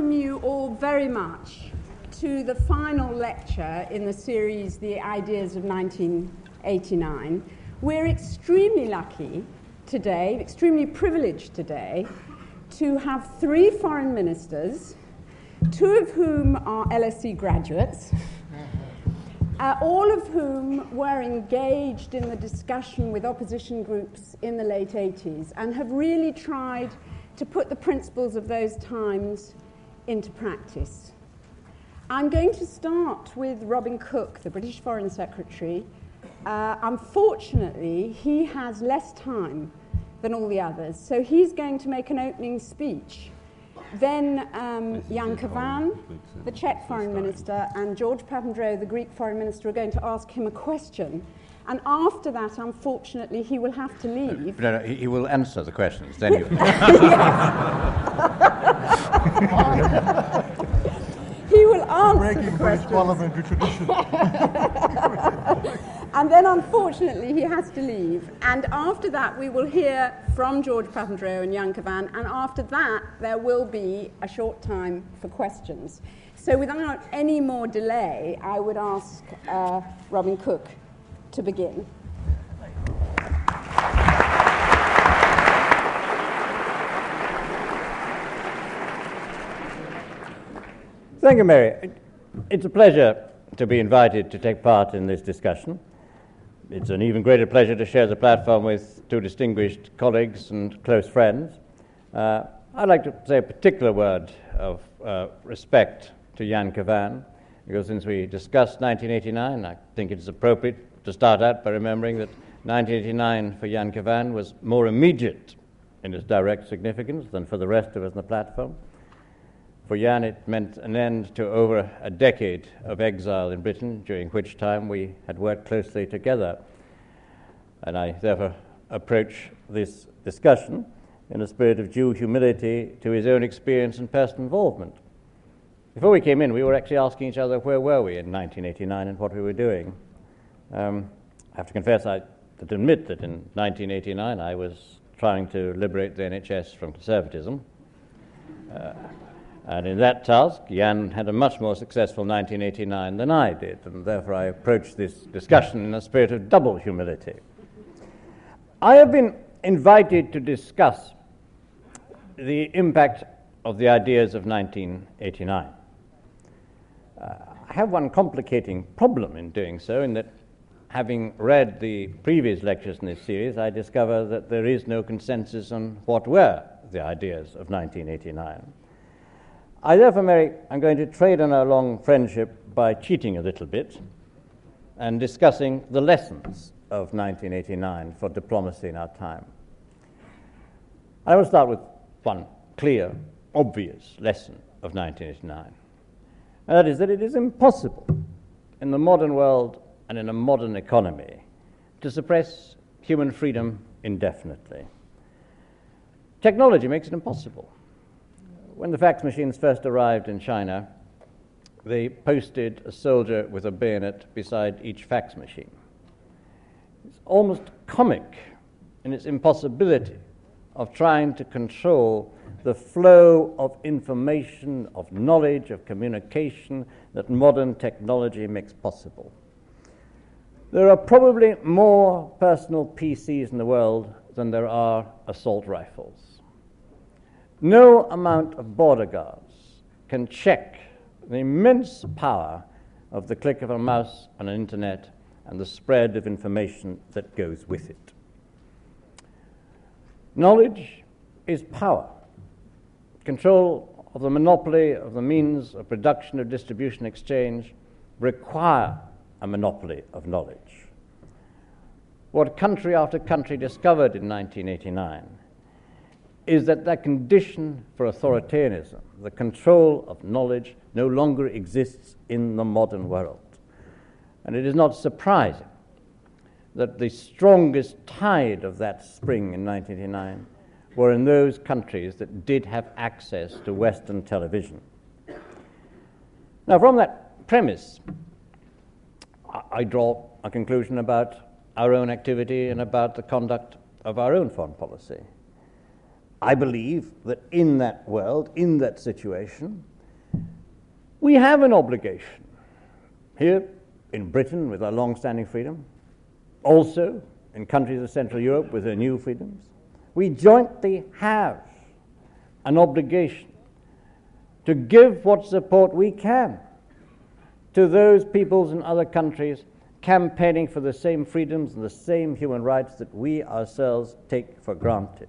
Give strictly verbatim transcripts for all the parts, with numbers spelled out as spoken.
welcome you all very much to the final lecture in the series, The Ideas of nineteen eighty-nine. We're extremely lucky today, extremely privileged today, to have three foreign ministers, two of whom are L S E graduates, uh, all of whom were engaged in the discussion with opposition groups in the late eighties and have really tried to put the principles of those times into practice. I'm going to start with Robin Cook, the British Foreign Secretary. Uh, unfortunately, he has less time than all the others, so he's going to make an opening speech. Then um, Jan Kavan, the Czech Foreign Minister, and George Papandreou, the Greek Foreign Minister, are going to ask him a question. And after that, unfortunately, he will have to leave. No, no, he, he will answer the questions, then you... He will answer Breaking the British questions. parliamentary tradition. And then, unfortunately, he has to leave. And after that, we will hear from George Papandreou and Jan Kavan. And after that, there will be a short time for questions. So without any more delay, I would ask uh, Robin Cook to begin. Thank you, Mary. It's a pleasure to be invited to take part in this discussion. It's an even greater pleasure to share the platform with two distinguished colleagues and close friends. Uh, I'd like to say a particular word of uh, respect to Jan Kavan, because since we discussed nineteen eighty-nine, I think it is appropriate to start out by remembering that nineteen eighty-nine for Jan Kavan was more immediate in its direct significance than for the rest of us on the platform. For Jan, it meant an end to over a decade of exile in Britain, during which time we had worked closely together. And I therefore approach this discussion in a spirit of due humility to his own experience and personal involvement. Before we came in, we were actually asking each other where were we in nineteen eighty-nine and what we were doing. Um, I have to confess, I to admit that in nineteen eighty-nine I was trying to liberate the N H S from conservatism. Uh, And in that task, Jan had a much more successful nineteen eighty-nine than I did, and therefore I approached this discussion in a spirit of double humility. I have been invited to discuss the impact of the ideas of nineteen eighty-nine. Uh, I have one complicating problem in doing so, in that having read the previous lectures in this series, I discover that there is no consensus on what were the ideas of nineteen eighty-nine. I therefore, Mary, I'm going to trade on our long friendship by cheating a little bit and discussing the lessons of nineteen eighty-nine for diplomacy in our time. I will start with one clear, obvious lesson of nineteen eighty-nine, and that is that it is impossible in the modern world and in a modern economy to suppress human freedom indefinitely. Technology makes it impossible. When the fax machines first arrived in China, they posted a soldier with a bayonet beside each fax machine. It's almost comic in its impossibility of trying to control the flow of information, of knowledge, of communication that modern technology makes possible. There are probably more personal P Cs in the world than there are assault rifles. No amount of border guards can check the immense power of the click of a mouse on an internet and the spread of information that goes with it. Knowledge is power. Control of the monopoly of the means of production, of distribution, exchange require a monopoly of knowledge. What country after country discovered in nineteen eighty-nine is that that condition for authoritarianism, the control of knowledge, no longer exists in the modern world. And it is not surprising that the strongest tide of that spring in nineteen eighty-nine were in those countries that did have access to Western television. Now, from that premise, I draw a conclusion about our own activity and about the conduct of our own foreign policy. I believe that in that world, in that situation, We have an obligation here in Britain with our long-standing freedom, also in countries of Central Europe with their new freedoms. We jointly have an obligation to give what support we can to those peoples in other countries campaigning for the same freedoms and the same human rights that we ourselves take for granted.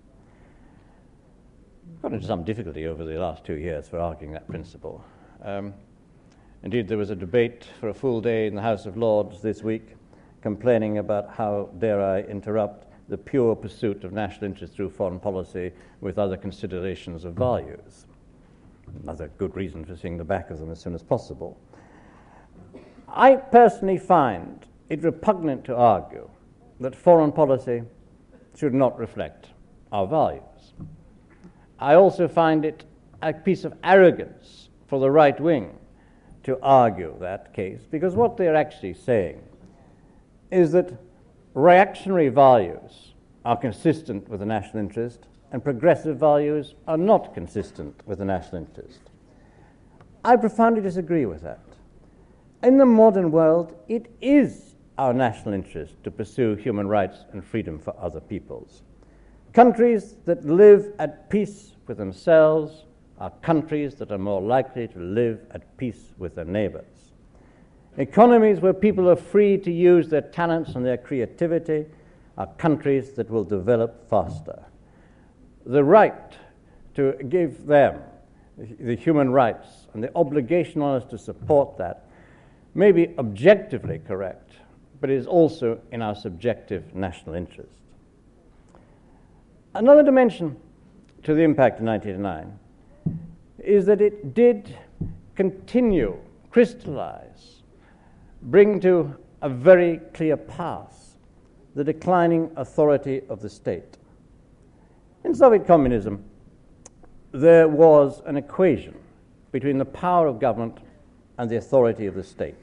I've got into some difficulty over the last two years for arguing that principle. Um, indeed, there was a debate for a full day in the House of Lords this week complaining about how, dare I interrupt, the pure pursuit of national interest through foreign policy with other considerations of values. Another good reason for seeing the back of them as soon as possible. I personally find it repugnant to argue that foreign policy should not reflect our values. I also find it a piece of arrogance for the right wing to argue that case, because what they're actually saying is that reactionary values are consistent with the national interest and progressive values are not consistent with the national interest. I profoundly disagree with that. In the modern world, it is our national interest to pursue human rights and freedom for other peoples. Countries that live at peace with themselves are countries that are more likely to live at peace with their neighbors. Economies where people are free to use their talents and their creativity are countries that will develop faster. The right to give them the human rights and the obligation on us to support that may be objectively correct, but it is also in our subjective national interest. Another dimension to the impact of nineteen eighty-nine is that it did continue, crystallize, bring to a very clear path the declining authority of the state. In Soviet communism, there was an equation between the power of government and the authority of the state.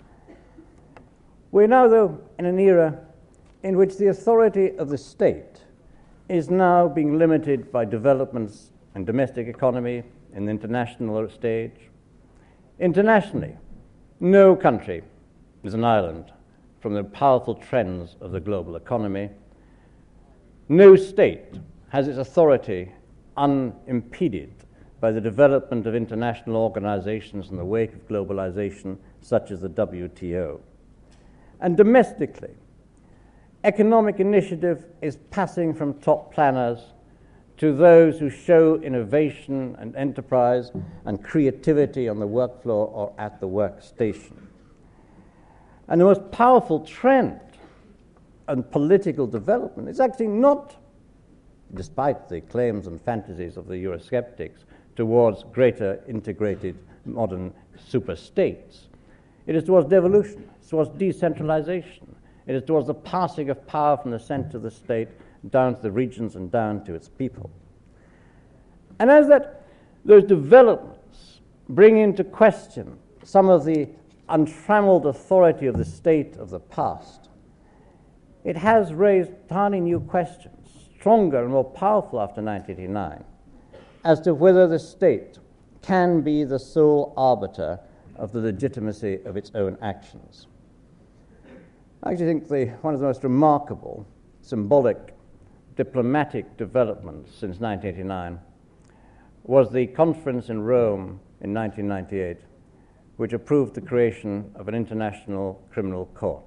We're now, though, in an era in which the authority of the state is now being limited by developments in domestic economy, in the international stage. Internationally, no country is an island from the powerful trends of the global economy. No state has its authority unimpeded by the development of international organizations in the wake of globalization, such as the W T O. And domestically, economic initiative is passing from top planners to those who show innovation and enterprise and creativity on the work floor or at the workstation. And the most powerful trend in political development is actually not, despite the claims and fantasies of the Eurosceptics, towards greater integrated modern super-states. It is towards devolution, it's towards decentralization. It is towards the passing of power from the center of the state down to the regions and down to its people. And as that, those developments bring into question some of the untrammeled authority of the state of the past, it has raised entirely new questions, stronger and more powerful after nineteen eighty-nine, as to whether the state can be the sole arbiter of the legitimacy of its own actions. I actually think the, one of the most remarkable, symbolic, diplomatic developments since nineteen eighty-nine was the conference in Rome in nineteen ninety-eight, which approved the creation of an international criminal court.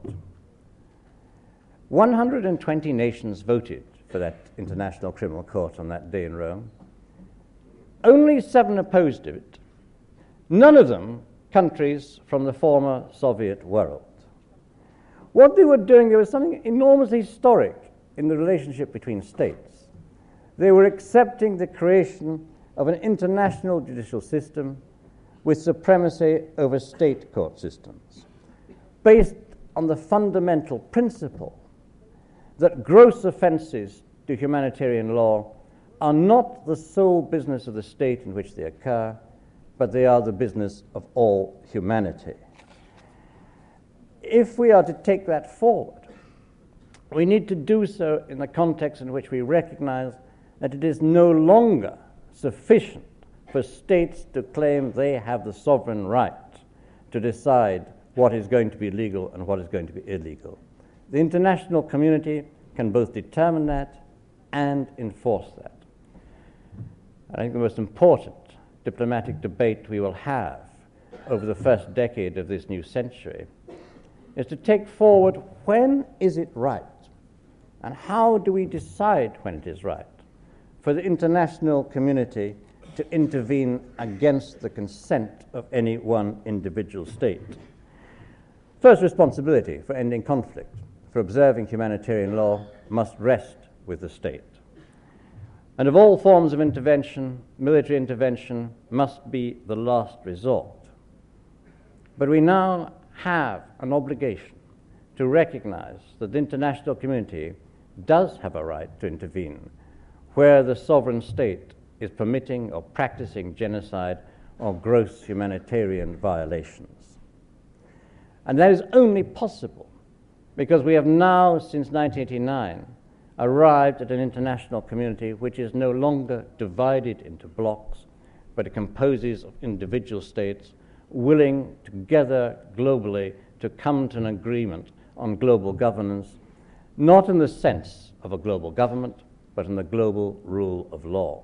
one hundred twenty nations voted for that international criminal court on that day in Rome. Only seven opposed it. None of them countries from the former Soviet world. What they were doing, there was something enormously historic in the relationship between states. They were accepting the creation of an international judicial system with supremacy over state court systems, based on the fundamental principle that gross offenses to humanitarian law are not the sole business of the state in which they occur, but they are the business of all humanity. If we are to take that forward, we need to do so in the context in which we recognize that it is no longer sufficient for states to claim they have the sovereign right to decide what is going to be legal and what is going to be illegal. The international community can both determine that and enforce that. I think the most important diplomatic debate we will have over the first decade of this new century is to take forward when is it right and how do we decide when it is right for the international community to intervene against the consent of any one individual state. First responsibility for ending conflict, for observing humanitarian law, must rest with the state. And of all forms of intervention, military intervention must be the last resort. But we now have an obligation to recognize that the international community does have a right to intervene where the sovereign state is permitting or practicing genocide or gross humanitarian violations. And that is only possible because we have now, since nineteen eighty-nine, arrived at an international community which is no longer divided into blocks, but it composes of individual states willing together globally to come to an agreement on global governance, not in the sense of a global government, but in the global rule of law.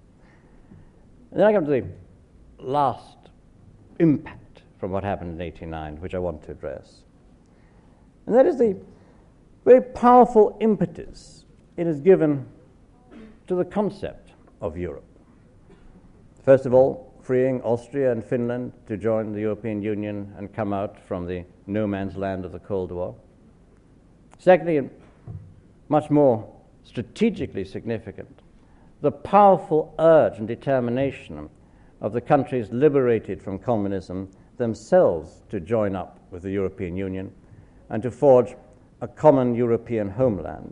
And then I come to the last impact from what happened in eighty-nine, which I want to address. And that is the very powerful impetus it has given to the concept of Europe. First of all, freeing Austria and Finland to join the European Union and come out from the no man's land of the Cold War. Secondly, and much more strategically significant, the powerful urge and determination of the countries liberated from communism themselves to join up with the European Union and to forge a common European homeland.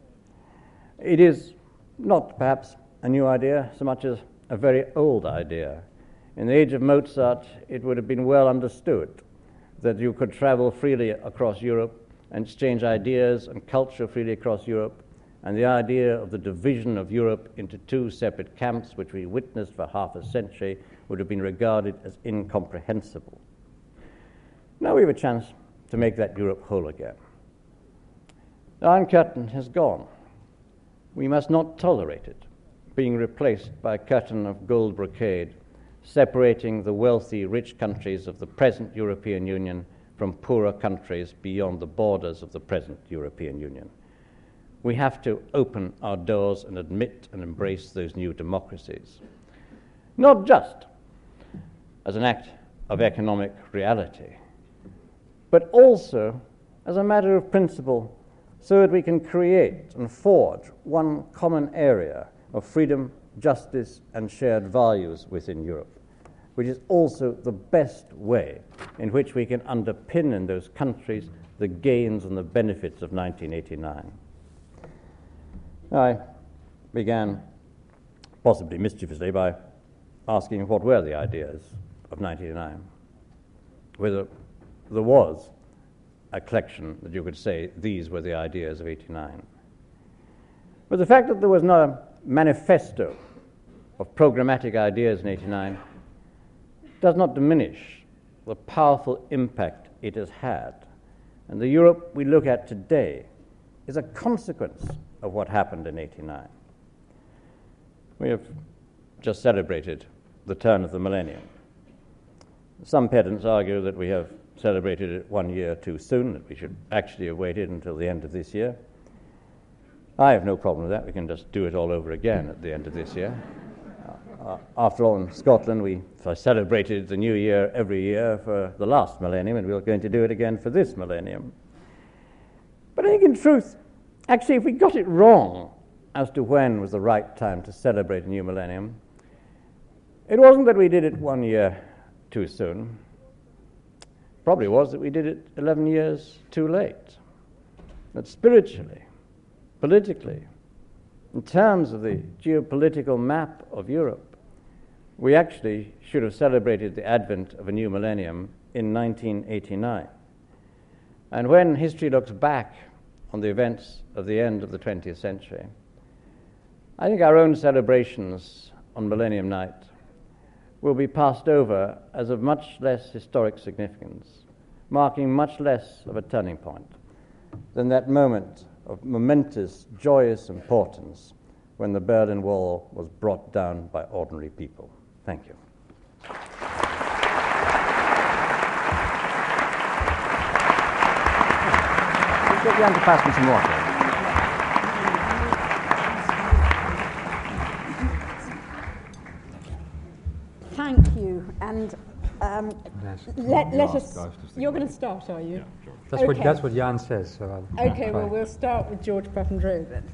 It is not perhaps a new idea so much as a very old idea. In the age of Mozart, it would have been well understood that you could travel freely across Europe and exchange ideas and culture freely across Europe, and the idea of the division of Europe into two separate camps, which we witnessed for half a century, would have been regarded as incomprehensible. Now we have a chance to make that Europe whole again. The Iron Curtain has gone. We must not tolerate it being replaced by a curtain of gold brocade, separating the wealthy, rich countries of the present European Union from poorer countries beyond the borders of the present European Union. We have to open our doors and admit and embrace those new democracies, not just as an act of economic reality, but also as a matter of principle, so that we can create and forge one common area of freedom, justice, and shared values within Europe, which is also the best way in which we can underpin in those countries the gains and the benefits of nineteen eighty-nine. I began, possibly mischievously, by asking what were the ideas of nineteen eighty-nine, whether there was a collection that you could say these were the ideas of eighty-nine. But the fact that there was not a manifesto of programmatic ideas in eighty-nine does not diminish the powerful impact it has had. And the Europe we look at today is a consequence of what happened in eighty-nine. We have just celebrated the turn of the millennium. Some pedants argue that we have celebrated it one year too soon, that we should actually have waited until the end of this year. I have no problem with that. We can just do it all over again at the end of this year. Uh, after all, in Scotland, we celebrated the new year every year for the last millennium, and we're going to do it again for this millennium. But I think in truth, actually, if we got it wrong as to when was the right time to celebrate a new millennium, it wasn't that we did it one year too soon. Probably was that we did it eleven years too late. That spiritually, politically, in terms of the geopolitical map of Europe, we actually should have celebrated the advent of a new millennium in nineteen eighty-nine. And when history looks back on the events of the end of the twentieth century, I think our own celebrations on Millennium Night will be passed over as of much less historic significance, marking much less of a turning point than that moment of momentous, joyous importance when the Berlin Wall was brought down by ordinary people. Thank you. Get Jan to pass me some water. Thank you, and um, let, let us. You're going to start, are you? Yeah, sure. That's okay. what that's what Jan says. So I'll okay, try. well, we'll start with George Papandreou then.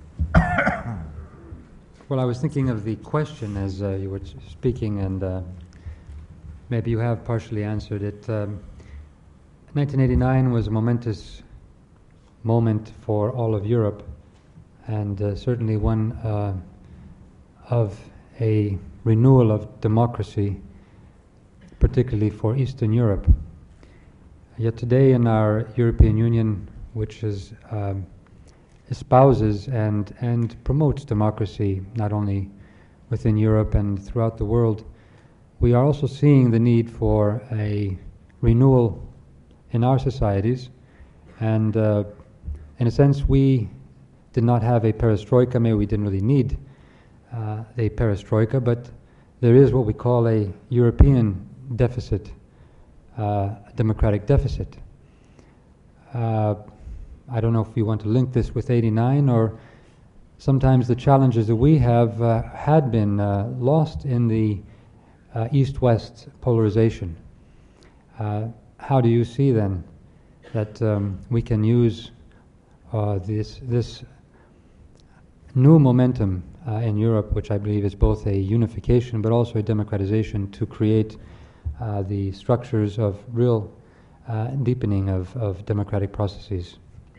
Well, I was thinking of the question as uh, you were speaking, and uh, maybe you have partially answered it. Um, nineteen eighty-nine was a momentous moment for all of Europe, and uh, certainly one uh, of a renewal of democracy, particularly for Eastern Europe. Yet today in our European Union, which is um, espouses and, and promotes democracy not only within Europe and throughout the world, we are also seeing the need for a renewal in our societies. And uh, in a sense, we did not have a perestroika. Maybe we didn't really need uh, a perestroika, but there is what we call a European deficit, uh, a democratic deficit. Uh, I don't know if you want to link this with eighty-nine, or sometimes the challenges that we have uh, had been uh, lost in the uh, East-West polarization. Uh, how do you see then that um, we can use uh, this this new momentum uh, in Europe, which I believe is both a unification but also a democratization, to create uh, the structures of real uh, deepening of, of democratic processes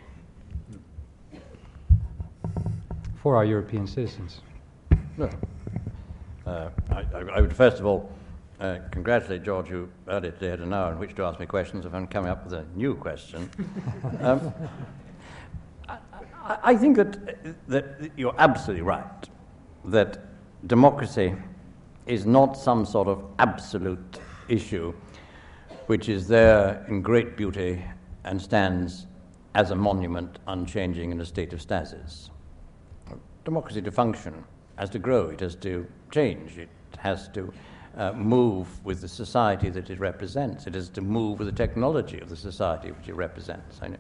for our European citizens? No. Uh, I, I would first of all uh, congratulate George, who earlier today had an hour in which to ask me questions, if I'm coming up with a new question. um, I, I think that, that you're absolutely right, that democracy is not some sort of absolute issue which is there in great beauty and stands as a monument unchanging in a state of stasis. Democracy to function has to grow, it has to change, it has to uh, move with the society that it represents, it has to move with the technology of the society which it represents. I know.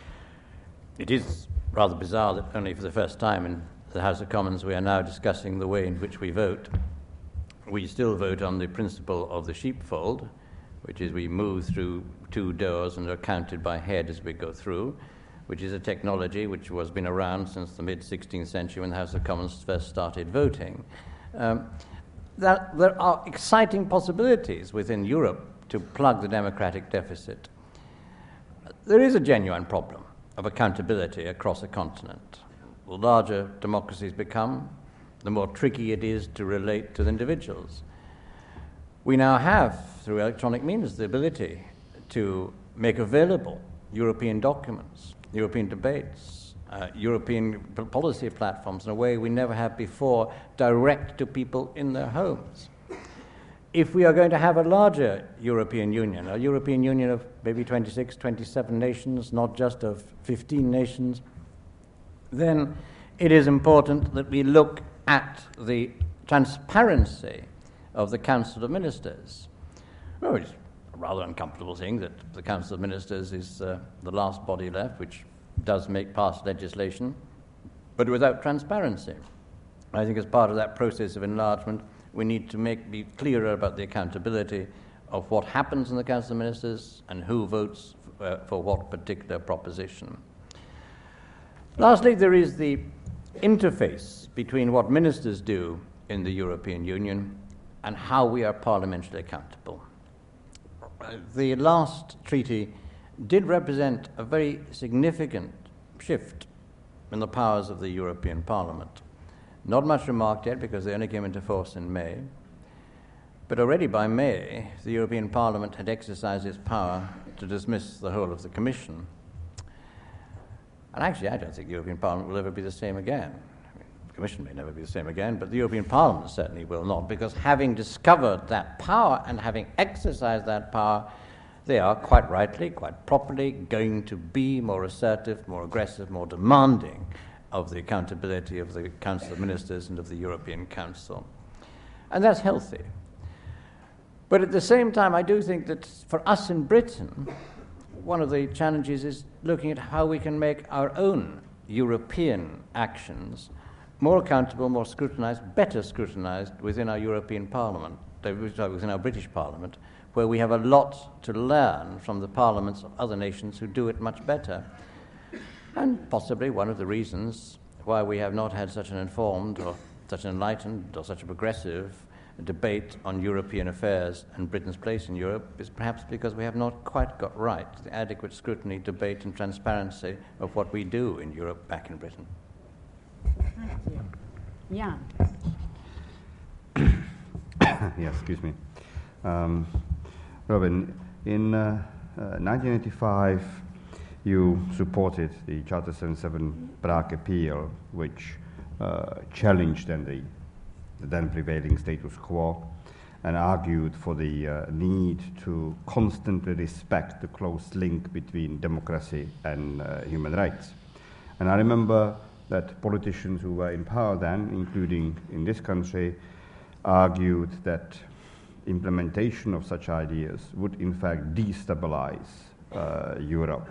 It is rather bizarre that only for the first time in the House of Commons we are now discussing the way in which we vote. We still vote on the principle of the sheepfold, which is we move through two doors and are counted by head as we go through, which is a technology which has been around since the mid-sixteenth century when the House of Commons first started voting. Um, that there are exciting possibilities within Europe to plug the democratic deficit. There is a genuine problem of accountability across a continent. The larger democracies become, the more tricky it is to relate to the individuals. We now have, through electronic means, the ability to make available European documents, European debates, uh, European p- policy platforms in a way we never have before, direct to people in their homes. If we are going to have a larger European Union, a European Union of maybe twenty-six, twenty-seven nations, not just of fifteen nations, then it is important that we look at the transparency of the Council of Ministers. Well, it's a rather uncomfortable thing that the Council of Ministers is uh, the last body left, which does make past legislation, but without transparency. I think as part of that process of enlargement, we need to make be clearer about the accountability of what happens in the Council of Ministers and who votes f- uh, for what particular proposition. Lastly, there is the interface between what ministers do in the European Union and how we are parliamentally accountable. The last treaty did represent a very significant shift in the powers of the European Parliament. Not much remarked yet because they only came into force in May, but already by May the European Parliament had exercised its power to dismiss the whole of the Commission. And actually I don't think the European Parliament will ever be the same again. Commission may never be the same again, but the European Parliament certainly will not, because having discovered that power and having exercised that power, they are quite rightly, quite properly going to be more assertive, more aggressive, more demanding of the accountability of the Council of Ministers and of the European Council. And that's healthy. But at the same time, I do think that for us in Britain, one of the challenges is looking at how we can make our own European actions more accountable, more scrutinized, better scrutinized within our European Parliament, within our British Parliament, where we have a lot to learn from the parliaments of other nations who do it much better. And possibly one of the reasons why we have not had such an informed or such an enlightened or such a progressive debate on European affairs and Britain's place in Europe is perhaps because we have not quite got right the adequate scrutiny, debate and transparency of what we do in Europe back in Britain. Thank you. Yeah. Yeah, excuse me. Um, Robin, in uh, uh, nineteen eighty-five, you supported the Charter seventy-seven Prague appeal, which uh, challenged then the, the then prevailing status quo and argued for the uh, need to constantly respect the close link between democracy and uh, human rights. And I remember that politicians who were in power then, including in this country, argued that implementation of such ideas would in fact destabilize uh, Europe.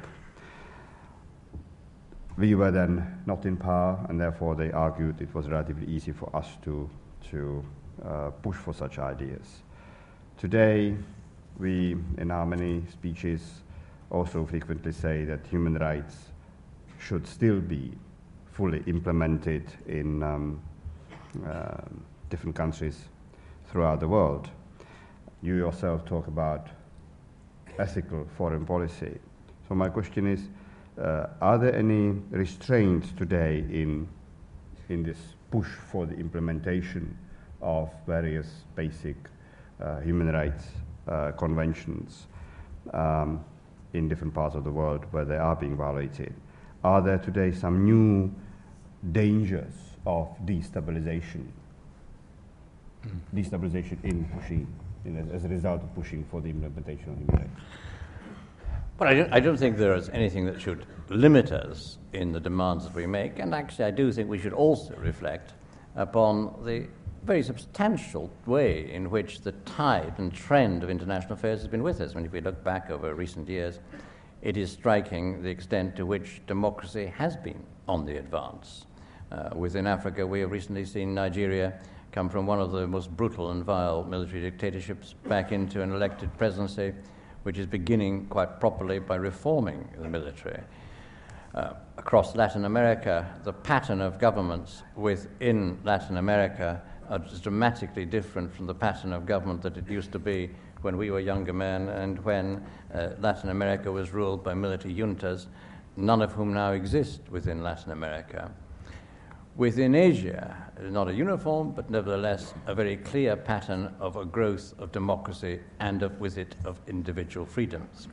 We were then not in power, and therefore they argued it was relatively easy for us to, to uh, push for such ideas. Today, we, in our many speeches, also frequently say that human rights should still be fully implemented in um, uh, different countries throughout the world. You yourself talk about ethical foreign policy. So my question is, uh, are there any restraints today in, in this push for the implementation of various basic uh, human rights uh, conventions um, in different parts of the world where they are being violated? Are there today some new dangers of destabilization, mm. destabilization in pushing, in as, as a result of pushing for the implementation of human rights? But I don't, I don't think there is anything that should limit us in the demands that we make, and actually I do think we should also reflect upon the very substantial way in which the tide and trend of international affairs has been with us. I mean, if we look back over recent years, it is striking the extent to which democracy has been on the advance. Uh, within Africa, we have recently seen Nigeria come from one of the most brutal and vile military dictatorships back into an elected presidency, which is beginning quite properly by reforming the military. Uh, across Latin America, the pattern of governments within Latin America is dramatically different from the pattern of government that it used to be when we were younger men and when uh, Latin America was ruled by military juntas, none of whom now exist within Latin America. Within Asia, it is not a uniform, but nevertheless a very clear pattern of a growth of democracy and of, with it of individual freedoms.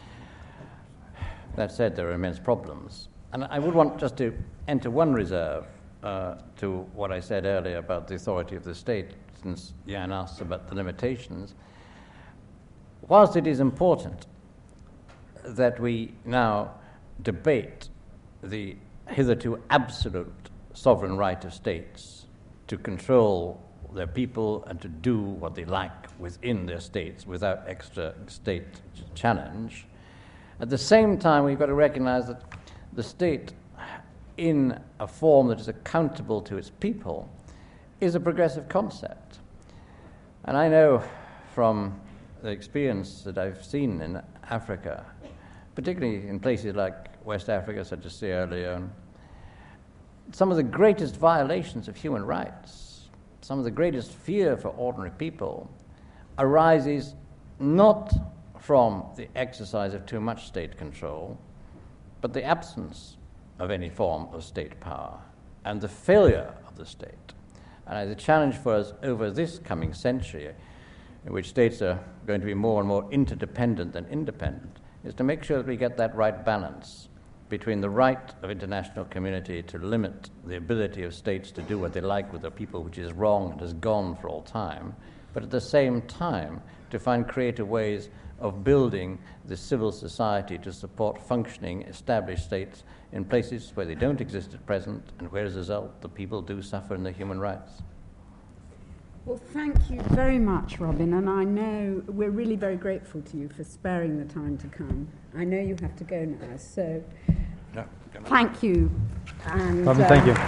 That said, there are immense problems. And I would want just to enter one reserve uh, to what I said earlier about the authority of the state, since Jan asked about the limitations. Whilst it is important that we now debate the hitherto absolute sovereign right of states to control their people and to do what they like within their states without extra state challenge, at the same time we've got to recognize that the state, in a form that is accountable to its people, is a progressive concept. And I know from the experience that I've seen in Africa, particularly in places like West Africa, such as Sierra Leone, some of the greatest violations of human rights, some of the greatest fear for ordinary people arises not from the exercise of too much state control, but the absence of any form of state power and the failure of the state. And the challenge for us over this coming century, in which states are going to be more and more interdependent than independent, is to make sure that we get that right balance between the right of international community to limit the ability of states to do what they like with their people, which is wrong and is gone for all time, but at the same time to find creative ways of building the civil society to support functioning established states in places where they don't exist at present and where as a result the people do suffer in their human rights. Well, thank you very much, Robin, and I know we're really very grateful to you for sparing the time to come. I know you have to go now, so no, thank you. And, Robin, uh, thank you.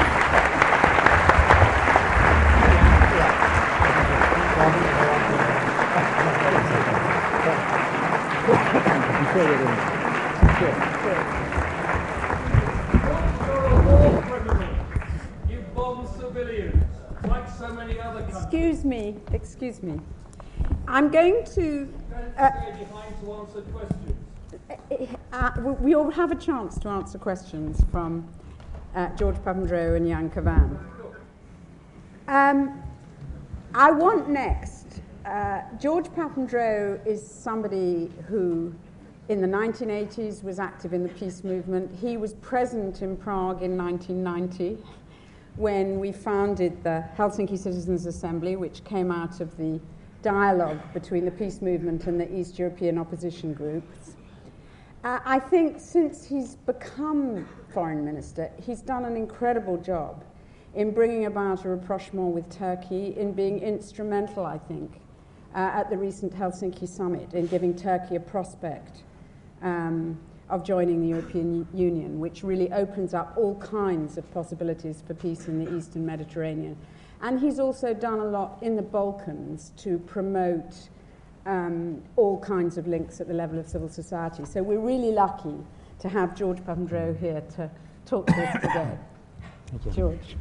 You bomb civilians, like so many other countries. Excuse me, excuse me. I'm going to... Uh, Stay behind to answer questions. uh, we all have a chance to answer questions from uh, George Papandreou and Jan Kavan. Um, I want next... Uh, George Papandreou is somebody who, in the nineteen eighties, was active in the peace movement. He was present in Prague in nineteen ninety, when we founded the Helsinki Citizens Assembly, which came out of the dialogue between the peace movement and the East European opposition groups. Uh, I think since he's become foreign minister, he's done an incredible job in bringing about a rapprochement with Turkey, in being instrumental, I think, uh, at the recent Helsinki summit, in giving Turkey a prospect um, of joining the European Union, which really opens up all kinds of possibilities for peace in the Eastern Mediterranean. And he's also done a lot in the Balkans to promote um, all kinds of links at the level of civil society. So we're really lucky to have George Papandreou here to talk to us today. Thank you. George.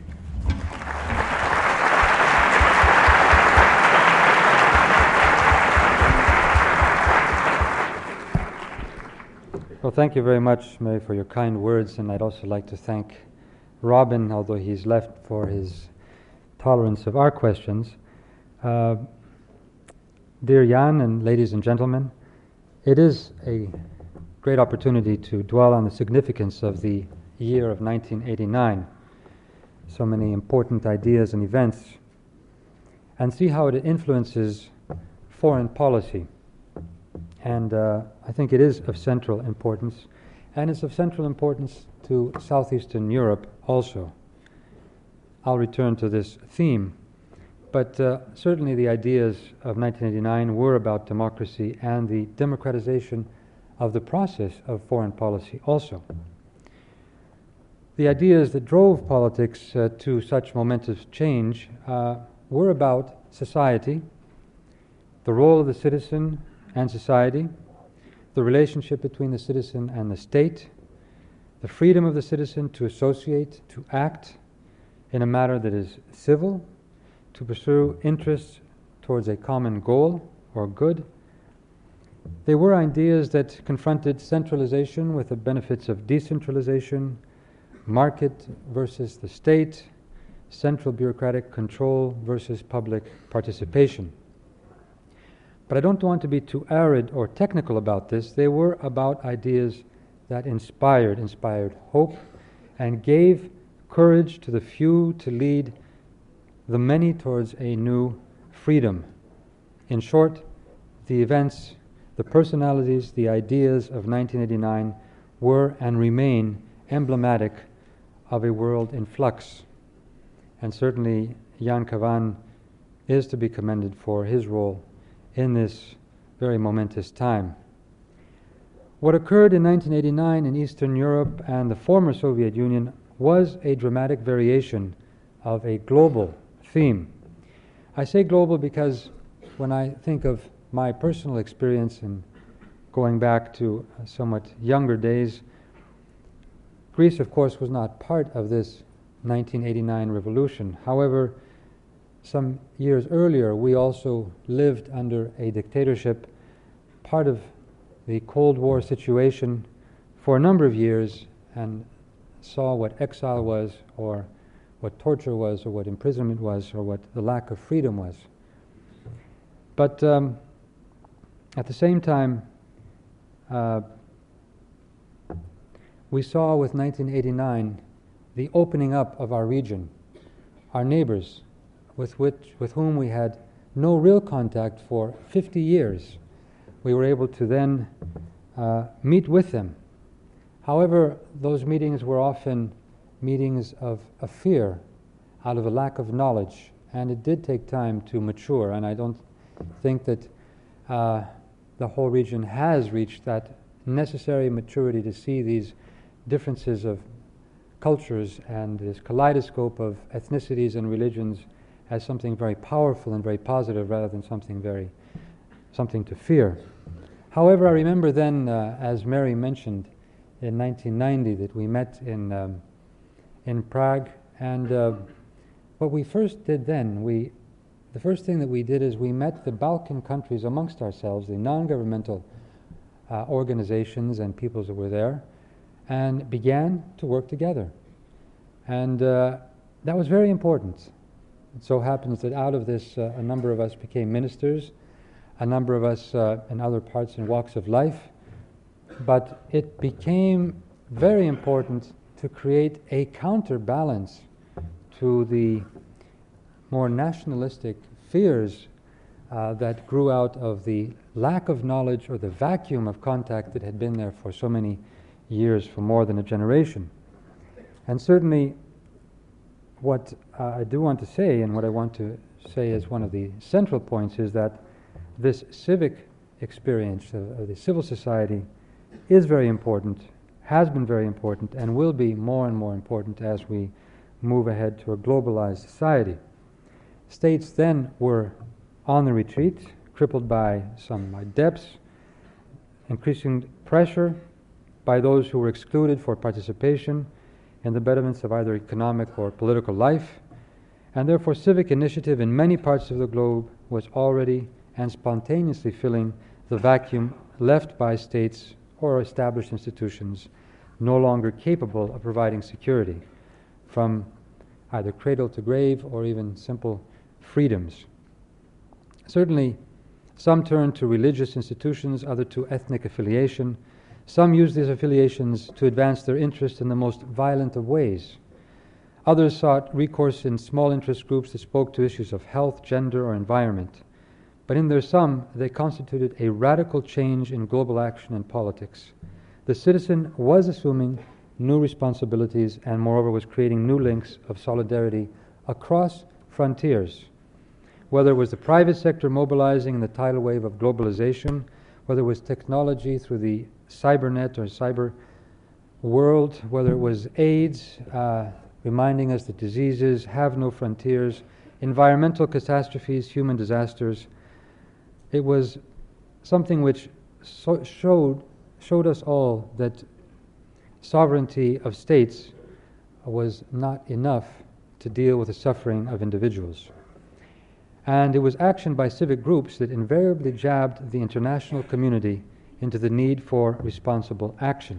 Well, thank you very much, Mary, for your kind words, and I'd also like to thank Robin, although he's left, for his tolerance of our questions. Uh, dear Jan and ladies and gentlemen, it is a great opportunity to dwell on the significance of the year of nineteen eighty-nine, so many important ideas and events, and see how it influences foreign policy. And uh, I think it is of central importance, and it's of central importance to Southeastern Europe also. I'll return to this theme, but uh, certainly the ideas of nineteen eighty-nine were about democracy and the democratization of the process of foreign policy also. The ideas that drove politics uh, to such momentous change uh, were about society, the role of the citizen and society, the relationship between the citizen and the state, the freedom of the citizen to associate, to act in a manner that is civil, to pursue interests towards a common goal or good. They were ideas that confronted centralization with the benefits of decentralization, market versus the state, central bureaucratic control versus public participation. But I don't want to be too arid or technical about this. They were about ideas that inspired, inspired hope, and gave courage to the few to lead the many towards a new freedom. In short, the events, the personalities, the ideas of nineteen eighty-nine were and remain emblematic of a world in flux. And certainly Jan Kavan is to be commended for his role in this very momentous time. What occurred in nineteen eighty-nine in Eastern Europe and the former Soviet Union was a dramatic variation of a global theme. I say global because when I think of my personal experience and going back to somewhat younger days, Greece, of course, was not part of this nineteen eighty-nine revolution. However, some years earlier, we also lived under a dictatorship, part of the Cold War situation for a number of years, and saw what exile was, or what torture was, or what imprisonment was, or what the lack of freedom was. But um, at the same time, uh, we saw with nineteen eighty-nine the opening up of our region, our neighbors, with which, with whom we had no real contact for fifty years. We were able to then uh, meet with them. However, those meetings were often meetings of, of fear, out of a lack of knowledge, and it did take time to mature, and I don't think that uh, the whole region has reached that necessary maturity to see these differences of cultures and this kaleidoscope of ethnicities and religions as something very powerful and very positive rather than something very, something to fear. However, I remember then, uh, as Mary mentioned, in nineteen ninety that we met in um, in Prague, and uh, what we first did then, we the first thing that we did is we met the Balkan countries amongst ourselves, the non-governmental uh, organizations and peoples that were there, and began to work together. And uh, that was very important. It so happens that out of this, uh, a number of us became ministers, a number of us uh, in other parts and walks of life, but it became very important to create a counterbalance to the more nationalistic fears uh, that grew out of the lack of knowledge or the vacuum of contact that had been there for so many years, for more than a generation. And certainly what uh, I do want to say, and what I want to say as one of the central points, is that this civic experience of, of the civil society is very important, has been very important, and will be more and more important as we move ahead to a globalized society. States then were on the retreat, crippled by some debts, increasing pressure by those who were excluded for participation in the betterments of either economic or political life, and therefore civic initiative in many parts of the globe was already and spontaneously filling the vacuum left by states or established institutions no longer capable of providing security from either cradle to grave or even simple freedoms. Certainly, some turned to religious institutions, others to ethnic affiliation. Some used these affiliations to advance their interest in the most violent of ways. Others sought recourse in small interest groups that spoke to issues of health, gender, or environment. But in their sum, they constituted a radical change in global action and politics. The citizen was assuming new responsibilities and moreover was creating new links of solidarity across frontiers. Whether it was the private sector mobilizing in the tidal wave of globalization, whether it was technology through the cybernet or cyber world, whether it was AIDS, uh, reminding us that diseases have no frontiers, environmental catastrophes, human disasters. It was something which so showed, showed us all that sovereignty of states was not enough to deal with the suffering of individuals. And it was action by civic groups that invariably jabbed the international community into the need for responsible action.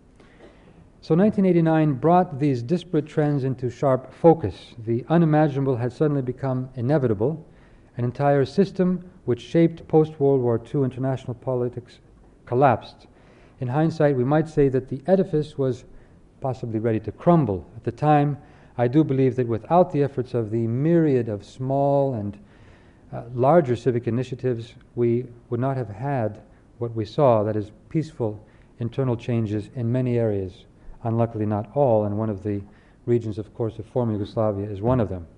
So nineteen eighty-nine brought these disparate trends into sharp focus. The unimaginable had suddenly become inevitable. An entire system which shaped post-World War Two international politics collapsed. In hindsight, we might say that the edifice was possibly ready to crumble. At the time, I do believe that without the efforts of the myriad of small and uh, larger civic initiatives, we would not have had what we saw, that is, peaceful internal changes in many areas. Unluckily, not all, and one of the regions, of course, of former Yugoslavia is one of them.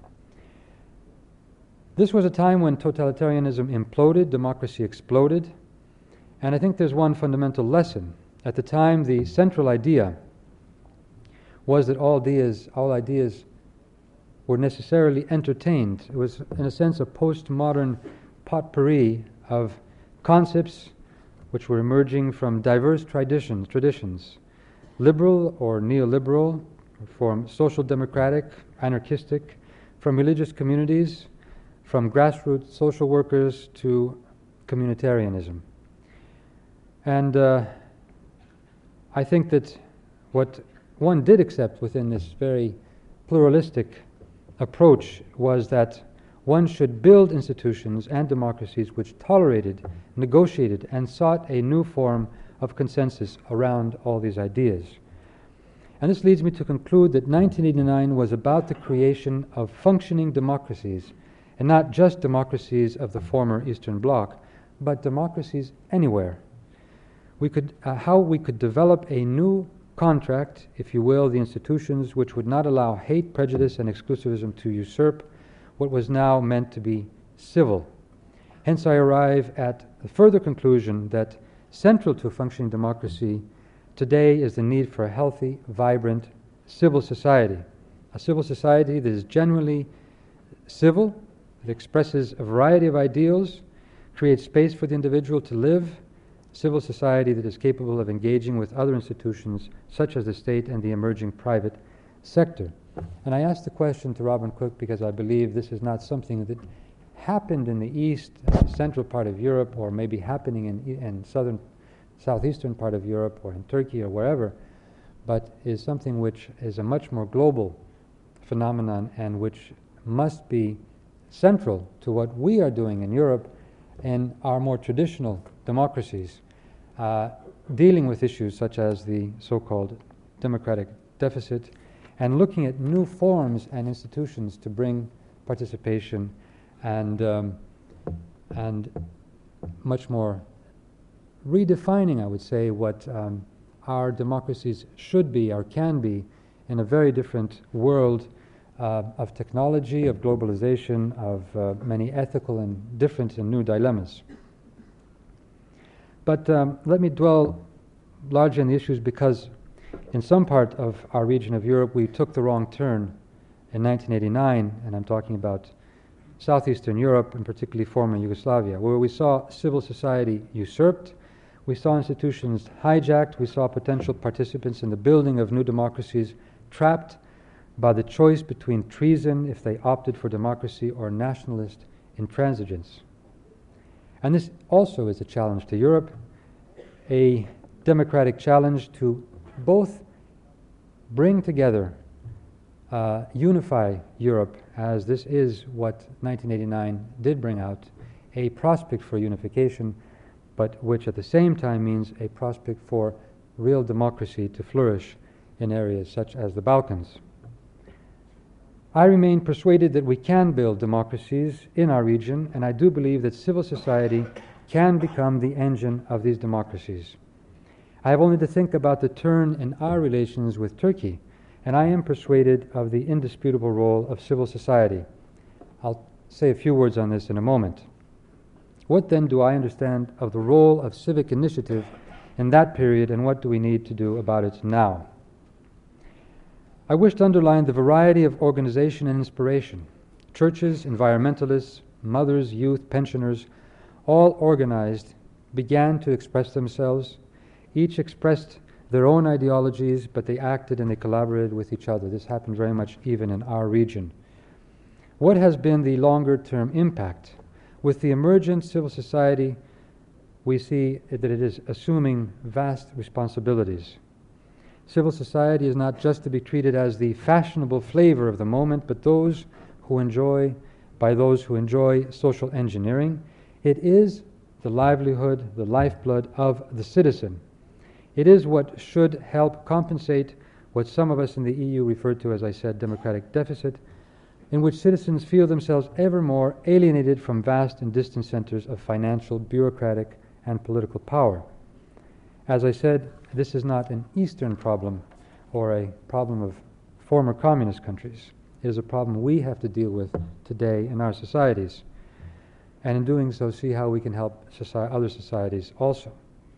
This was a time when totalitarianism imploded, democracy exploded, and I think there's one fundamental lesson. At the time, the central idea was that all ideas, all ideas were necessarily entertained. It was, in a sense, a postmodern potpourri of concepts which were emerging from diverse traditions, traditions, liberal or neoliberal, from social democratic, anarchistic, from religious communities, from grassroots social workers to communitarianism. And uh, I think that what one did accept within this very pluralistic approach was that one should build institutions and democracies which tolerated, negotiated, and sought a new form of consensus around all these ideas. And this leads me to conclude that nineteen eighty-nine was about the creation of functioning democracies, and not just democracies of the former Eastern Bloc, but democracies anywhere. We could, uh, how we could develop a new contract, if you will, the institutions which would not allow hate, prejudice, and exclusivism to usurp what was now meant to be civil. Hence I arrive at the further conclusion that central to a functioning democracy today is the need for a healthy, vibrant civil society. A civil society that is genuinely civil, that expresses a variety of ideals, creates space for the individual to live, civil society that is capable of engaging with other institutions such as the state and the emerging private sector. And I asked the question to Robin Cook because I believe this is not something that happened in the east, uh, central part of Europe, or maybe happening in, in southern, southeastern part of Europe, or in Turkey, or wherever, but is something which is a much more global phenomenon and which must be central to what we are doing in Europe and our more traditional democracies, uh, dealing with issues such as the so-called democratic deficit and looking at new forms and institutions to bring participation and um, and much more redefining, I would say, what um, our democracies should be or can be in a very different world uh, of technology, of globalization, of uh, many ethical and different and new dilemmas. But um, let me dwell largely on the issues because in some part of our region of Europe we took the wrong turn in nineteen eighty-nine, and I'm talking about southeastern Europe and particularly former Yugoslavia, where we saw civil society usurped, we saw institutions hijacked, we saw potential participants in the building of new democracies trapped by the choice between treason if they opted for democracy or nationalist intransigence. And this also is a challenge to Europe, a democratic challenge to both bring together, uh, unify Europe, as this is what nineteen eighty-nine did bring out, a prospect for unification, but which at the same time means a prospect for real democracy to flourish in areas such as the Balkans. I remain persuaded that we can build democracies in our region, and I do believe that civil society can become the engine of these democracies. I have only to think about the turn in our relations with Turkey, and I am persuaded of the indisputable role of civil society. I'll say a few words on this in a moment. What then do I understand of the role of civic initiative in that period, and what do we need to do about it now? I wish to underline the variety of organization and inspiration. Churches, environmentalists, mothers, youth, pensioners, all organized, began to express themselves. Each expressed their own ideologies, but they acted and they collaborated with each other. This happened very much even in our region. What has been the longer-term impact? With the emergent civil society, we see that it is assuming vast responsibilities. Civil society is not just to be treated as the fashionable flavor of the moment, but those who enjoy, by those who enjoy social engineering. It is the livelihood, the lifeblood of the citizen. It is what should help compensate what some of us in the E U refer to, as I said, democratic deficit, in which citizens feel themselves ever more alienated from vast and distant centers of financial, bureaucratic, and political power. As I said, this is not an Eastern problem or a problem of former communist countries. It is a problem we have to deal with today in our societies, and in doing so, see how we can help society, other societies also.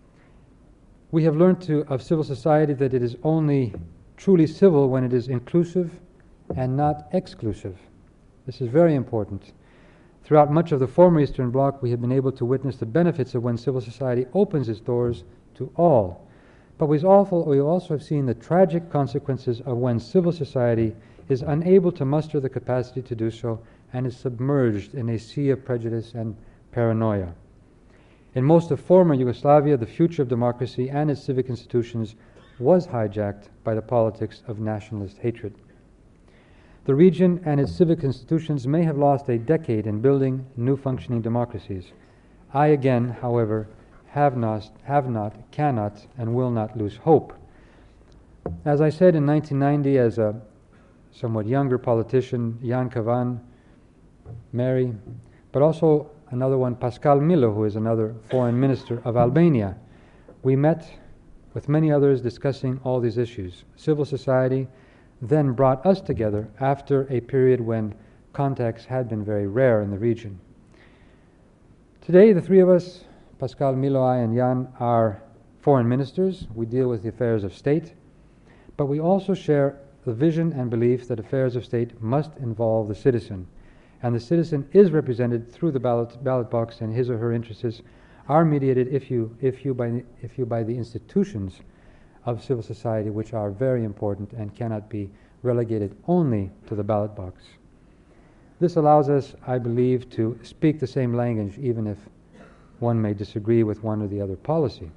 We have learned to, of civil society that it is only truly civil when it is inclusive and not exclusive. This is very important. Throughout much of the former Eastern Bloc, we have been able to witness the benefits of when civil society opens its doors to all. But we also, we also have seen the tragic consequences of when civil society is unable to muster the capacity to do so and is submerged in a sea of prejudice and paranoia. In most of former Yugoslavia, the future of democracy and its civic institutions was hijacked by the politics of nationalist hatred. The region and its civic institutions may have lost a decade in building new functioning democracies. I again, however, have not, have not, cannot, and will not lose hope. As I said in nineteen ninety, as a somewhat younger politician, Jan Kavan, Mary, but also another one, Pascal Milo, who is another foreign minister of Albania. We met with many others discussing all these issues. Civil society then brought us together after a period when contacts had been very rare in the region. Today, the three of us, Pascal, Milo, I, and Jan, are foreign ministers. We deal with the affairs of state, but we also share the vision and belief that affairs of state must involve the citizen. And the citizen is represented through the ballot, ballot box, and his or her interests are mediated if you, if you, by, if you by the institutions of civil society, which are very important and cannot be relegated only to the ballot box. This allows us, I believe, to speak the same language, even if one may disagree with one or the other policy.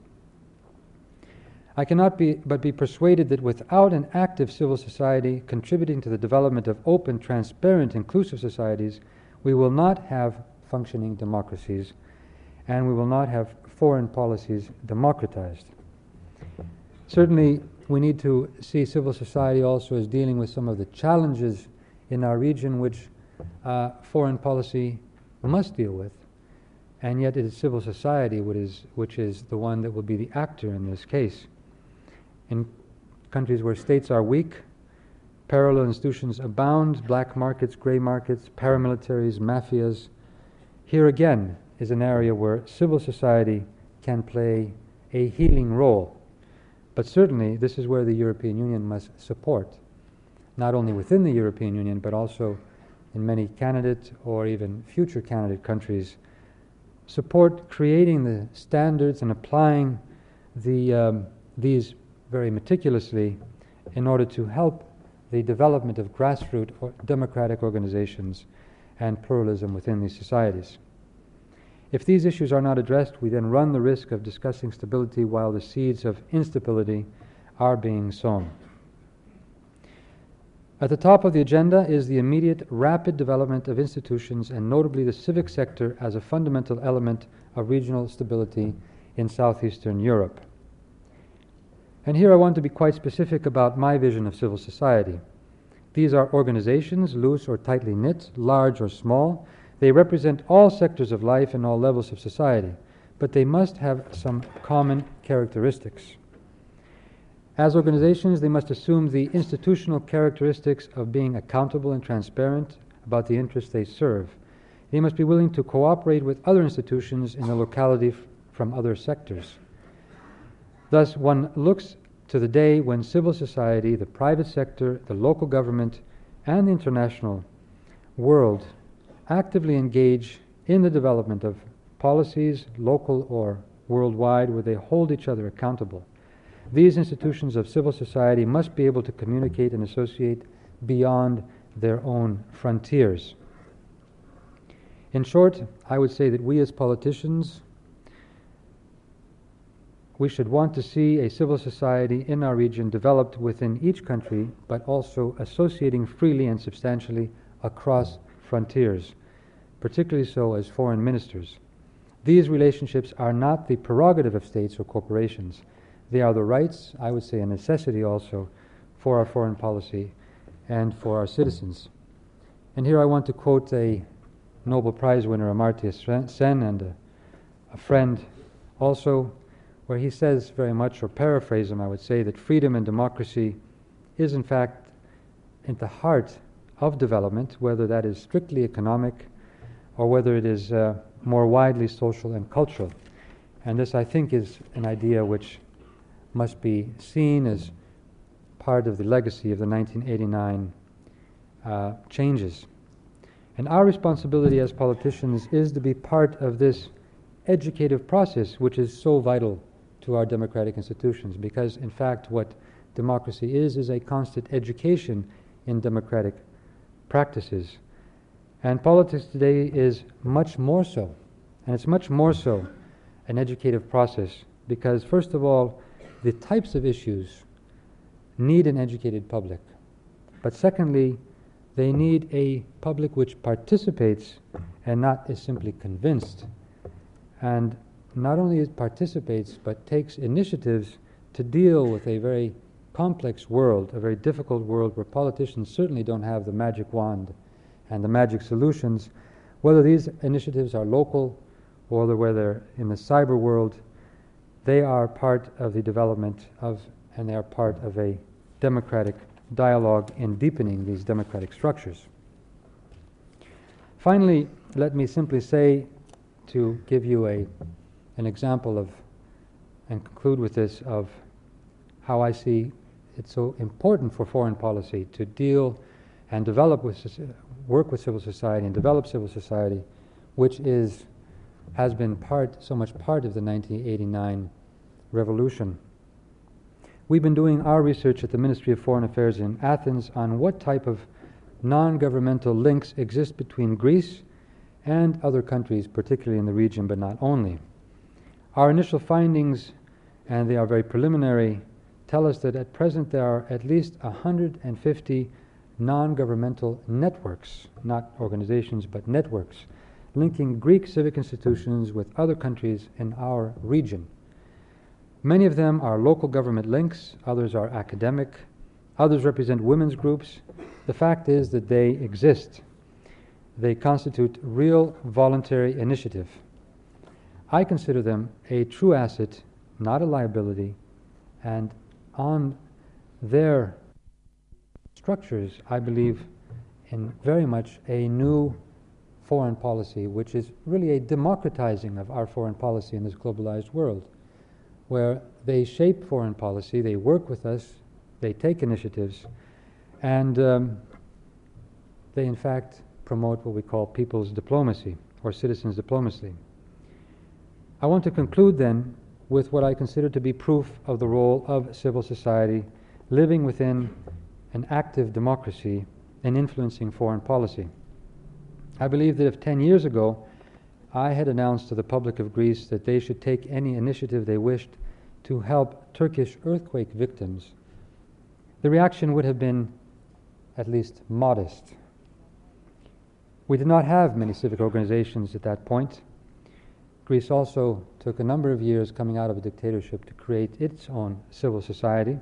I cannot be, but be persuaded that without an active civil society contributing to the development of open, transparent, inclusive societies, we will not have functioning democracies, and we will not have foreign policies democratized. Certainly, we need to see civil society also as dealing with some of the challenges in our region which uh, foreign policy must deal with, and yet it is civil society which is, which is the one that will be the actor in this case. In countries where states are weak, parallel institutions abound, black markets, gray markets, paramilitaries, mafias. Here again is an area where civil society can play a healing role. But certainly this is where the European Union must support, not only within the European Union, but also in many candidate or even future candidate countries, support creating the standards and applying the, um, these very meticulously in order to help the development of grassroots or democratic organizations and pluralism within these societies. If these issues are not addressed, we then run the risk of discussing stability while the seeds of instability are being sown. At the top of the agenda is the immediate rapid development of institutions, and notably the civic sector as a fundamental element of regional stability in southeastern Europe. And here I want to be quite specific about my vision of civil society. These are organizations, loose or tightly knit, large or small. They represent all sectors of life and all levels of society, but they must have some common characteristics. As organizations, they must assume the institutional characteristics of being accountable and transparent about the interests they serve. They must be willing to cooperate with other institutions in the locality f- from other sectors. Thus, one looks to the day when civil society, the private sector, the local government, and the international world actively engage in the development of policies, local or worldwide, where they hold each other accountable. These institutions of civil society must be able to communicate and associate beyond their own frontiers. In short, I would say that we as politicians, we should want to see a civil society in our region developed within each country, but also associating freely and substantially across frontiers, particularly so as foreign ministers. These relationships are not the prerogative of states or corporations. They are the rights, I would say a necessity also, for our foreign policy and for our citizens. And here I want to quote a Nobel Prize winner, Amartya Sen, and a, a friend also, where he says very much, or paraphrase him, I would say, that freedom and democracy is in fact at the heart of development, whether that is strictly economic or whether it is uh, more widely social and cultural. And this, I think, is an idea which must be seen as part of the legacy of the nineteen eighty-nine uh, changes. And our responsibility as politicians is to be part of this educative process, which is so vital to our democratic institutions, because in fact what democracy is is a constant education in democratic practices. And politics today is much more so, and it's much more so an educative process, because first of all, the types of issues need an educated public, but secondly, they need a public which participates and not is simply convinced, and not only participates but takes initiatives to deal with a very complex world, a very difficult world where politicians certainly don't have the magic wand and the magic solutions, whether these initiatives are local or whether in the cyber world, they are part of the development of, and they are part of a democratic dialogue in deepening these democratic structures. Finally, let me simply say, to give you a, an example of, and conclude with this, of how I see it's so important for foreign policy to deal and develop with, work with civil society and develop civil society, which is, has been part, so much part of the nineteen eighty-nine revolution. We've been doing our research at the Ministry of Foreign Affairs in Athens on what type of non-governmental links exist between Greece and other countries, particularly in the region, but not only. Our initial findings, and they are very preliminary, tell us that at present there are at least one hundred fifty non-governmental networks, not organizations, but networks, linking Greek civic institutions with other countries in our region. Many of them are local government links, others are academic, others represent women's groups. The fact is that they exist. They constitute real voluntary initiative. I consider them a true asset, not a liability, and on their structures, I believe in very much a new foreign policy, which is really a democratizing of our foreign policy in this globalized world, where they shape foreign policy, they work with us, they take initiatives, and um, they in fact promote what we call people's diplomacy, or citizens' diplomacy. I want to conclude then with what I consider to be proof of the role of civil society living within an active democracy and influencing foreign policy. I believe that if ten years ago I had announced to the public of Greece that they should take any initiative they wished to help Turkish earthquake victims, the reaction would have been at least modest. We did not have many civic organizations at that point. Greece also took a number of years coming out of a dictatorship to create its own civil society.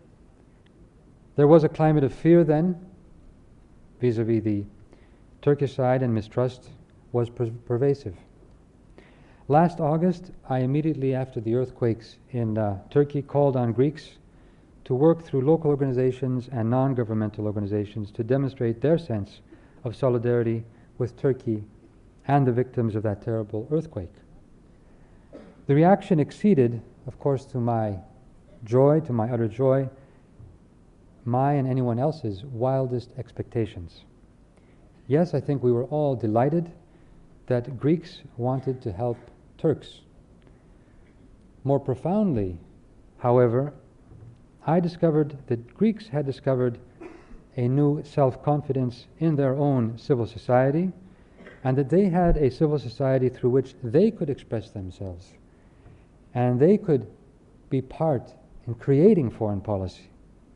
There was a climate of fear then, vis-a-vis the Turkish side, and mistrust was per- pervasive. Last August, I immediately after the earthquakes in uh, Turkey called on Greeks to work through local organizations and non-governmental organizations to demonstrate their sense of solidarity with Turkey and the victims of that terrible earthquake. The reaction exceeded, of course, to my joy, to my utter joy, my and anyone else's wildest expectations. Yes, I think we were all delighted that Greeks wanted to help Turks. More profoundly, however, I discovered that Greeks had discovered a new self-confidence in their own civil society, and that they had a civil society through which they could express themselves, and they could be part in creating foreign policy.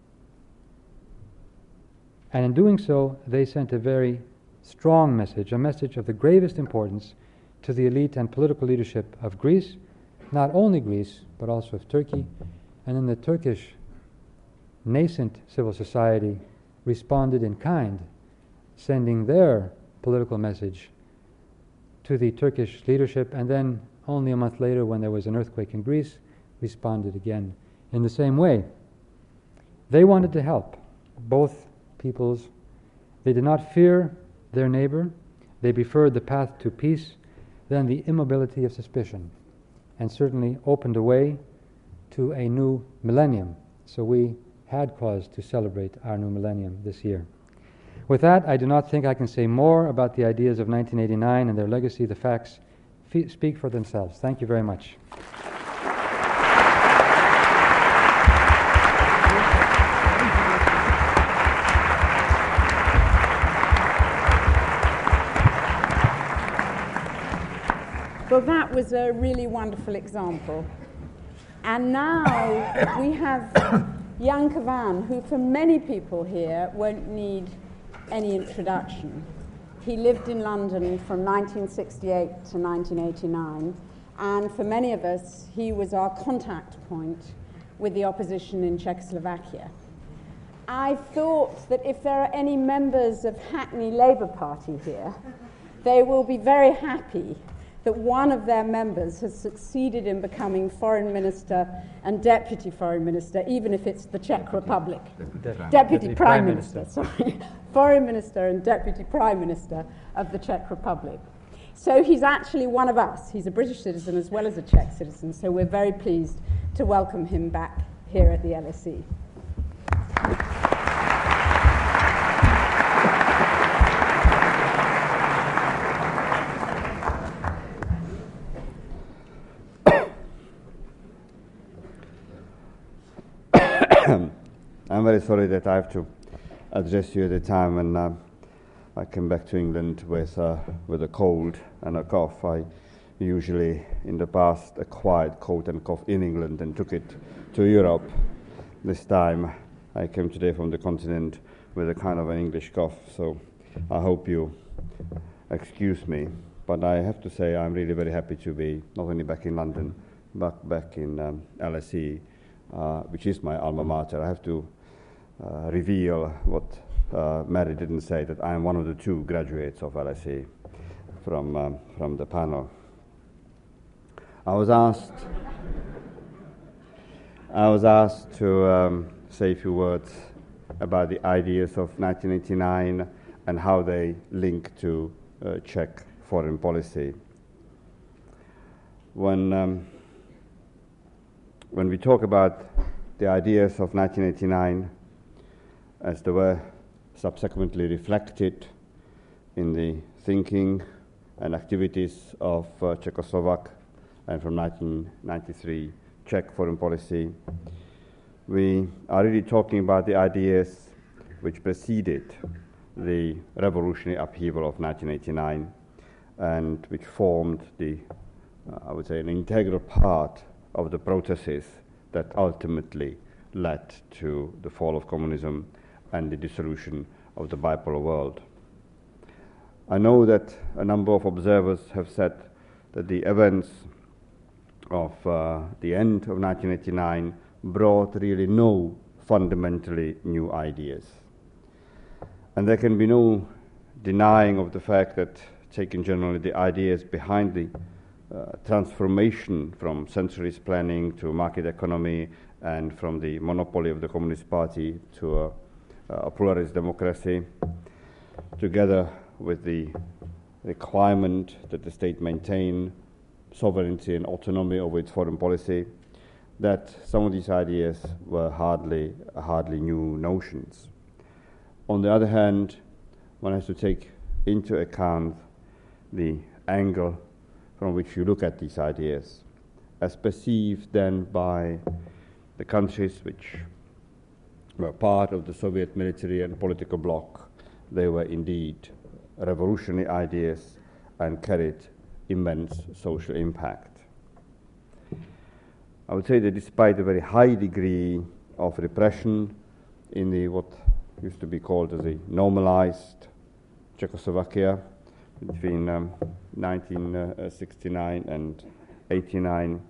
And in doing so, they sent a very strong message, a message of the gravest importance to the elite and political leadership of Greece, not only Greece, but also of Turkey. And then the Turkish nascent civil society responded in kind, sending their political message to the Turkish leadership, and then only a month later, when there was an earthquake in Greece, responded again in the same way. They wanted to help both peoples. They did not fear their neighbor. They preferred the path to peace than the immobility of suspicion, and certainly opened a way to a new millennium. So we had cause to celebrate our new millennium this year. With that, I do not think I can say more about the ideas of nineteen eighty-nine and their legacy. The facts f- speak for themselves. Thank you very much. Well, that was a really wonderful example. And now we have Jan Kavan, who for many people here won't need any introduction. He lived in London from nineteen sixty-eight to nineteen eighty-nine, and for many of us, he was our contact point with the opposition in Czechoslovakia. I thought that if there are any members of Hackney Labour Party here, they will be very happy that one of their members has succeeded in becoming Foreign Minister and Deputy Foreign Minister, even if it's the Czech Republic. De- Deputy, Deputy Prime, Prime Minister, Minister. sorry. Foreign Minister and Deputy Prime Minister of the Czech Republic. So he's actually one of us. He's a British citizen as well as a Czech citizen, so we're very pleased to welcome him back here at the L S E. I'm very sorry that I have to address you at a time when uh, I came back to England with, uh, with a cold and a cough. I usually, in the past, acquired cold and cough in England and took it to Europe. This time, I came today from the continent with a kind of an English cough, so I hope you excuse me. But I have to say I'm really very happy to be not only back in London, but back in um, L S E, uh, which is my alma mater. I have to uh, reveal what uh, Mary didn't say, that I am one of the two graduates of L S E from, um, from the panel. I was asked, I was asked to um, say a few words about the ideas of nineteen eighty-nine and how they link to uh, Czech foreign policy. When, um, when we talk about the ideas of nineteen eighty-nine as they were subsequently reflected in the thinking and activities of uh, Czechoslovak and from nineteen ninety-three Czech foreign policy, we are really talking about the ideas which preceded the revolutionary upheaval of nineteen eighty-nine and which formed the, uh, I would say, an integral part of the processes that ultimately led to the fall of communism and the dissolution of the bipolar world. I know that a number of observers have said that the events of uh, the end of nineteen eighty-nine brought really no fundamentally new ideas. And there can be no denying of the fact that, taken generally, the ideas behind the uh, transformation from centralist planning to market economy and from the monopoly of the Communist Party to a, a pluralist democracy, together with the requirement that the state maintain sovereignty and autonomy over its foreign policy, that some of these ideas were hardly, hardly new notions. On the other hand, one has to take into account the angle from which you look at these ideas, as perceived then by the countries which were part of the Soviet military and political bloc. They were indeed revolutionary ideas and carried immense social impact. I would say that despite a very high degree of repression in the what used to be called as a normalized Czechoslovakia between um, nineteen sixty-nine and eighty-nine,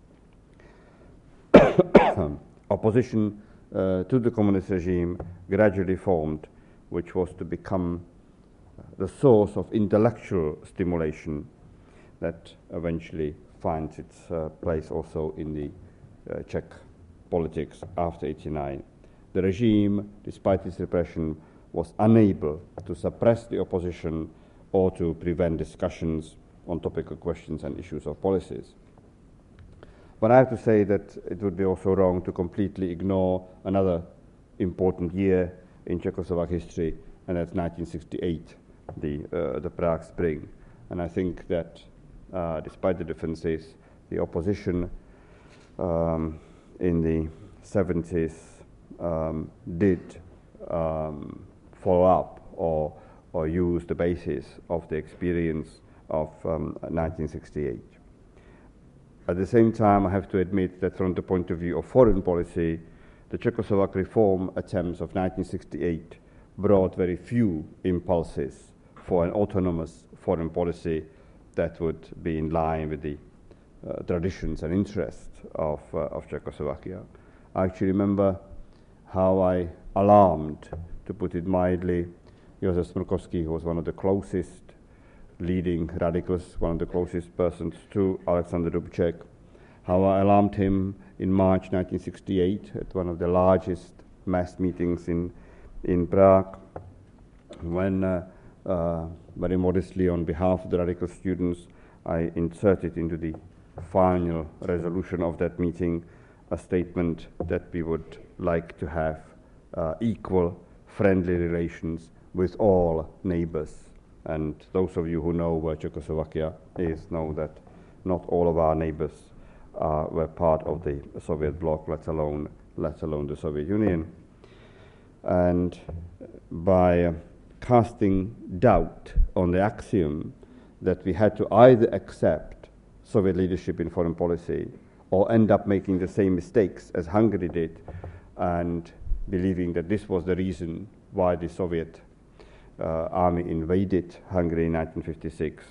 opposition uh, to the communist regime gradually formed, which was to become the source of intellectual stimulation that eventually finds its uh, place also in the uh, Czech politics after eighty-nine. The regime, despite its repression, was unable to suppress the opposition or to prevent discussions on topical questions and issues of policies. But I have to say that it would be also wrong to completely ignore another important year in Czechoslovak history, and that's nineteen sixty-eight, the, uh, the Prague Spring. And I think that uh, despite the differences, the opposition um, in the seventies um, did um, follow up or, or use the basis of the experience of um, nineteen sixty-eight. At the same time, I have to admit that from the point of view of foreign policy, the Czechoslovak reform attempts of nineteen sixty-eight brought very few impulses for an autonomous foreign policy that would be in line with the uh, traditions and interests of, uh, of Czechoslovakia. I actually remember how I alarmed, to put it mildly, Josef Smrkovsky, who was one of the closest leading radicals, one of the closest persons to Alexander Dubček, how I alarmed him in March nineteen sixty-eight at one of the largest mass meetings in, in Prague, when uh, uh, very modestly on behalf of the radical students, I inserted into the final resolution of that meeting a statement that we would like to have uh, equal friendly relations with all neighbors. And those of you who know where Czechoslovakia is know that not all of our neighbors uh, were part of the Soviet bloc, let alone, let alone the Soviet Union. And by uh, casting doubt on the axiom that we had to either accept Soviet leadership in foreign policy or end up making the same mistakes as Hungary did, and believing that this was the reason why the Soviet uh, army invaded Hungary in nineteen fifty-six.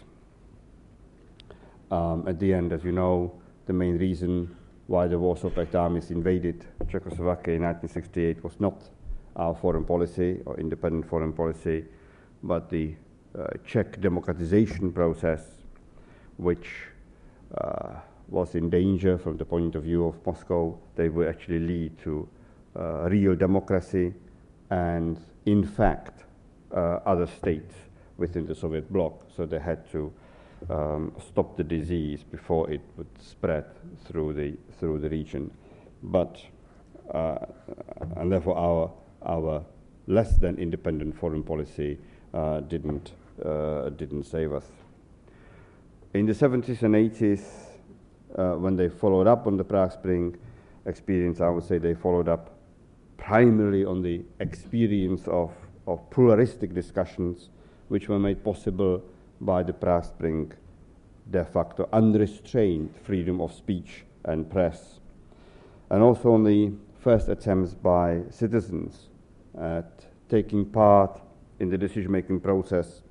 Um, at the end, as you know, the main reason why the Warsaw Pact armies invaded Czechoslovakia in nineteen sixty-eight was not our foreign policy or independent foreign policy, but the uh, Czech democratization process, which uh, was in danger from the point of view of Moscow. They would actually lead to uh, real democracy and, in fact, uh, other states within the Soviet bloc. So they had to um, stop the disease before it would spread through the through the region. But uh, and therefore our our less than independent foreign policy uh, didn't uh, didn't save us. In the seventies and eighties, uh, when they followed up on the Prague Spring experience, I would say they followed up primarily on the experience of, of pluralistic discussions, which were made possible by the Prague Spring de facto unrestrained freedom of speech and press, and also on the first attempts by citizens at taking part in the decision-making process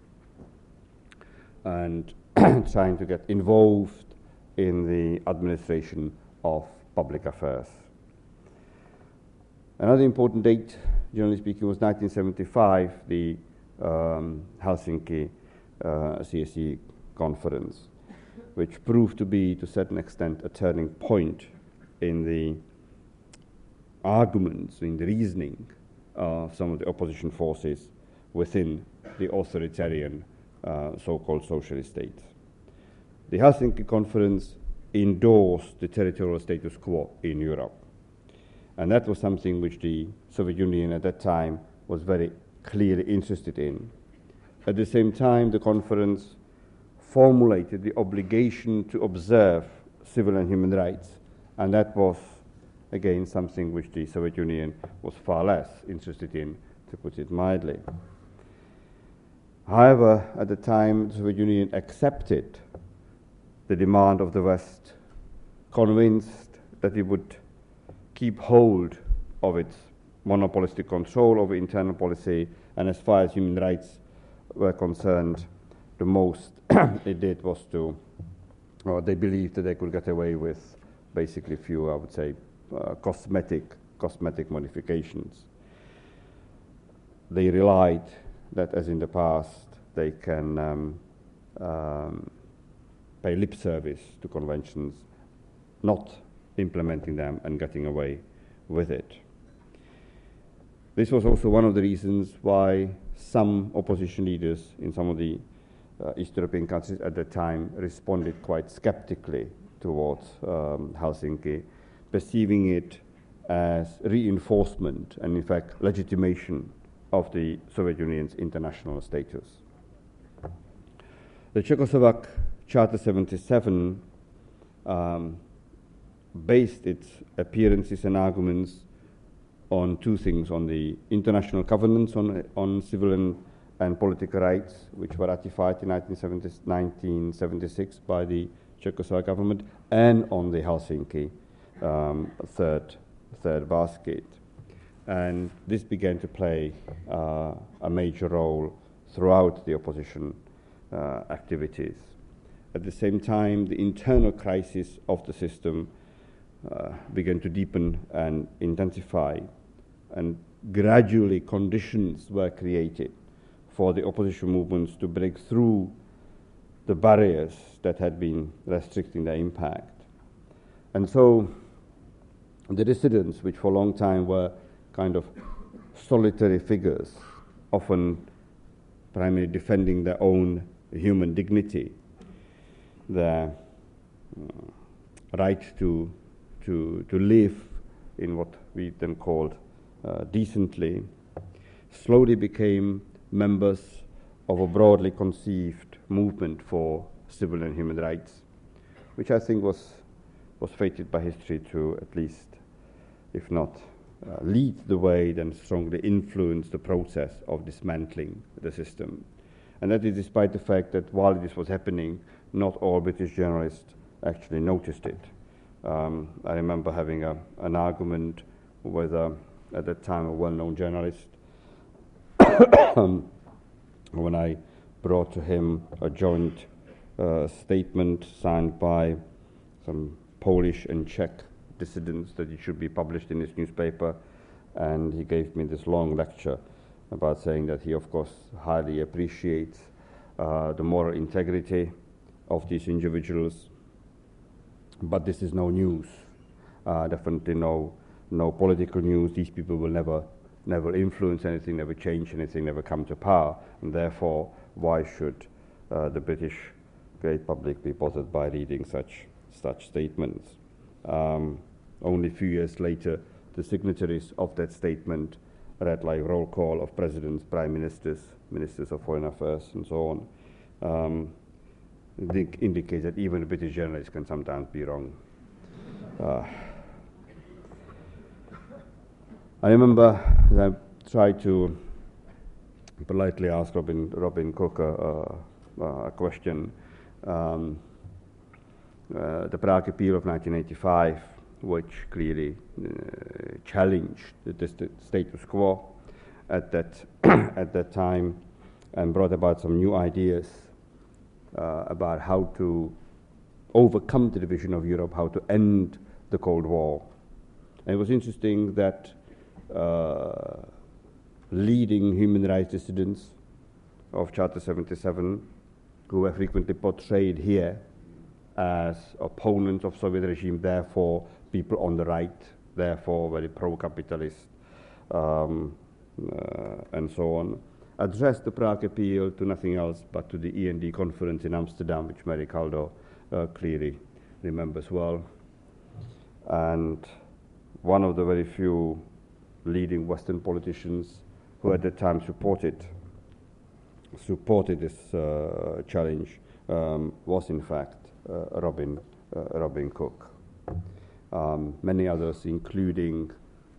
and trying to get involved in the administration of public affairs. Another important date, generally speaking, was nineteen seventy-five, the um, Helsinki uh, C S E conference, which proved to be, to a certain extent, a turning point in the arguments, in the reasoning of some of the opposition forces within the authoritarian uh, so-called socialist states. The Helsinki conference endorsed the territorial status quo in Europe. And that was something which the Soviet Union at that time was very clearly interested in. At the same time, the conference formulated the obligation to observe civil and human rights, and that was, again, something which the Soviet Union was far less interested in, to put it mildly. However, at the time, the Soviet Union accepted the demand of the West, convinced that it would keep hold of its monopolistic control over internal policy, and as far as human rights were concerned, the most it did was to, or they believed that they could get away with basically few, I would say, uh, cosmetic, cosmetic modifications. They relied that, as in the past, they can um, um, pay lip service to conventions, not implementing them and getting away with it. This was also one of the reasons why some opposition leaders in some of the uh, East European countries at the time responded quite skeptically towards um, Helsinki, perceiving it as reinforcement and, in fact, legitimation of the Soviet Union's international status. The Czechoslovak Charter seventy-seven um, based its appearances and arguments on two things: on the international covenants on, on civil and, and political rights, which were ratified in nineteen seventy-six by the Czechoslovak government, and on the Helsinki um, third, third basket. And this began to play uh, a major role throughout the opposition uh, activities. At the same time, the internal crisis of the system uh, began to deepen and intensify, and gradually conditions were created for the opposition movements to break through the barriers that had been restricting their impact. And so the dissidents, which for a long time were kind of solitary figures, often primarily defending their own human dignity, their uh, right to, to, to live in what we then called uh, decently, slowly became members of a broadly conceived movement for civil and human rights, which I think was, was fated by history to at least, if not uh, lead the way, then strongly influence the process of dismantling the system. And that is despite the fact that while this was happening, not all British journalists actually noticed it. Um, I remember having a, an argument with, uh, at that time, a well-known journalist, when I brought to him a joint uh, statement signed by some Polish and Czech dissidents that it should be published in his newspaper, and he gave me this long lecture about saying that he, of course, highly appreciates uh, the moral integrity of these individuals, but this is no news, uh, definitely no, no political news. These people will never never influence anything, never change anything, never come to power, and therefore why should uh, the British great public be bothered by reading such such statements? Um, only a few years later, the signatories of that statement read like roll call of presidents, prime ministers, ministers of foreign affairs, and so on. Um, it indicates that even a British journalist can sometimes be wrong. Uh, I remember that I tried to politely ask Robin, Robin Cook a, a, a question. Um, uh, the Prague Appeal of nineteen eighty-five, which clearly uh, challenged the, the status quo at that, at that time and brought about some new ideas uh, about how to overcome the division of Europe, how to end the Cold War. And it was interesting that Uh, leading human rights dissidents of Charter seventy-seven, who were frequently portrayed here as opponents of Soviet regime, therefore people on the right, therefore very pro-capitalist, um, uh, and so on, addressed the Prague Appeal to nothing else but to the E N D conference in Amsterdam, which Mary Caldo uh, clearly remembers well. And one of the very few leading Western politicians who at that time supported supported this uh, challenge um, was in fact uh, Robin uh, Robin Cook. Um, many others, including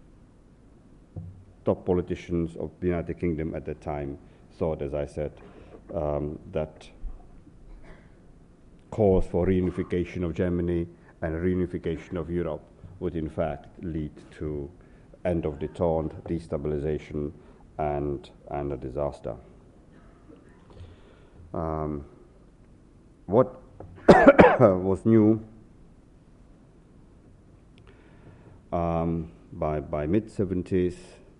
top politicians of the United Kingdom at that time, thought, as I said, um, that calls for reunification of Germany and reunification of Europe would in fact lead to end of detente, destabilization, and, and a disaster. Um, what was new um, by, by mid-seventies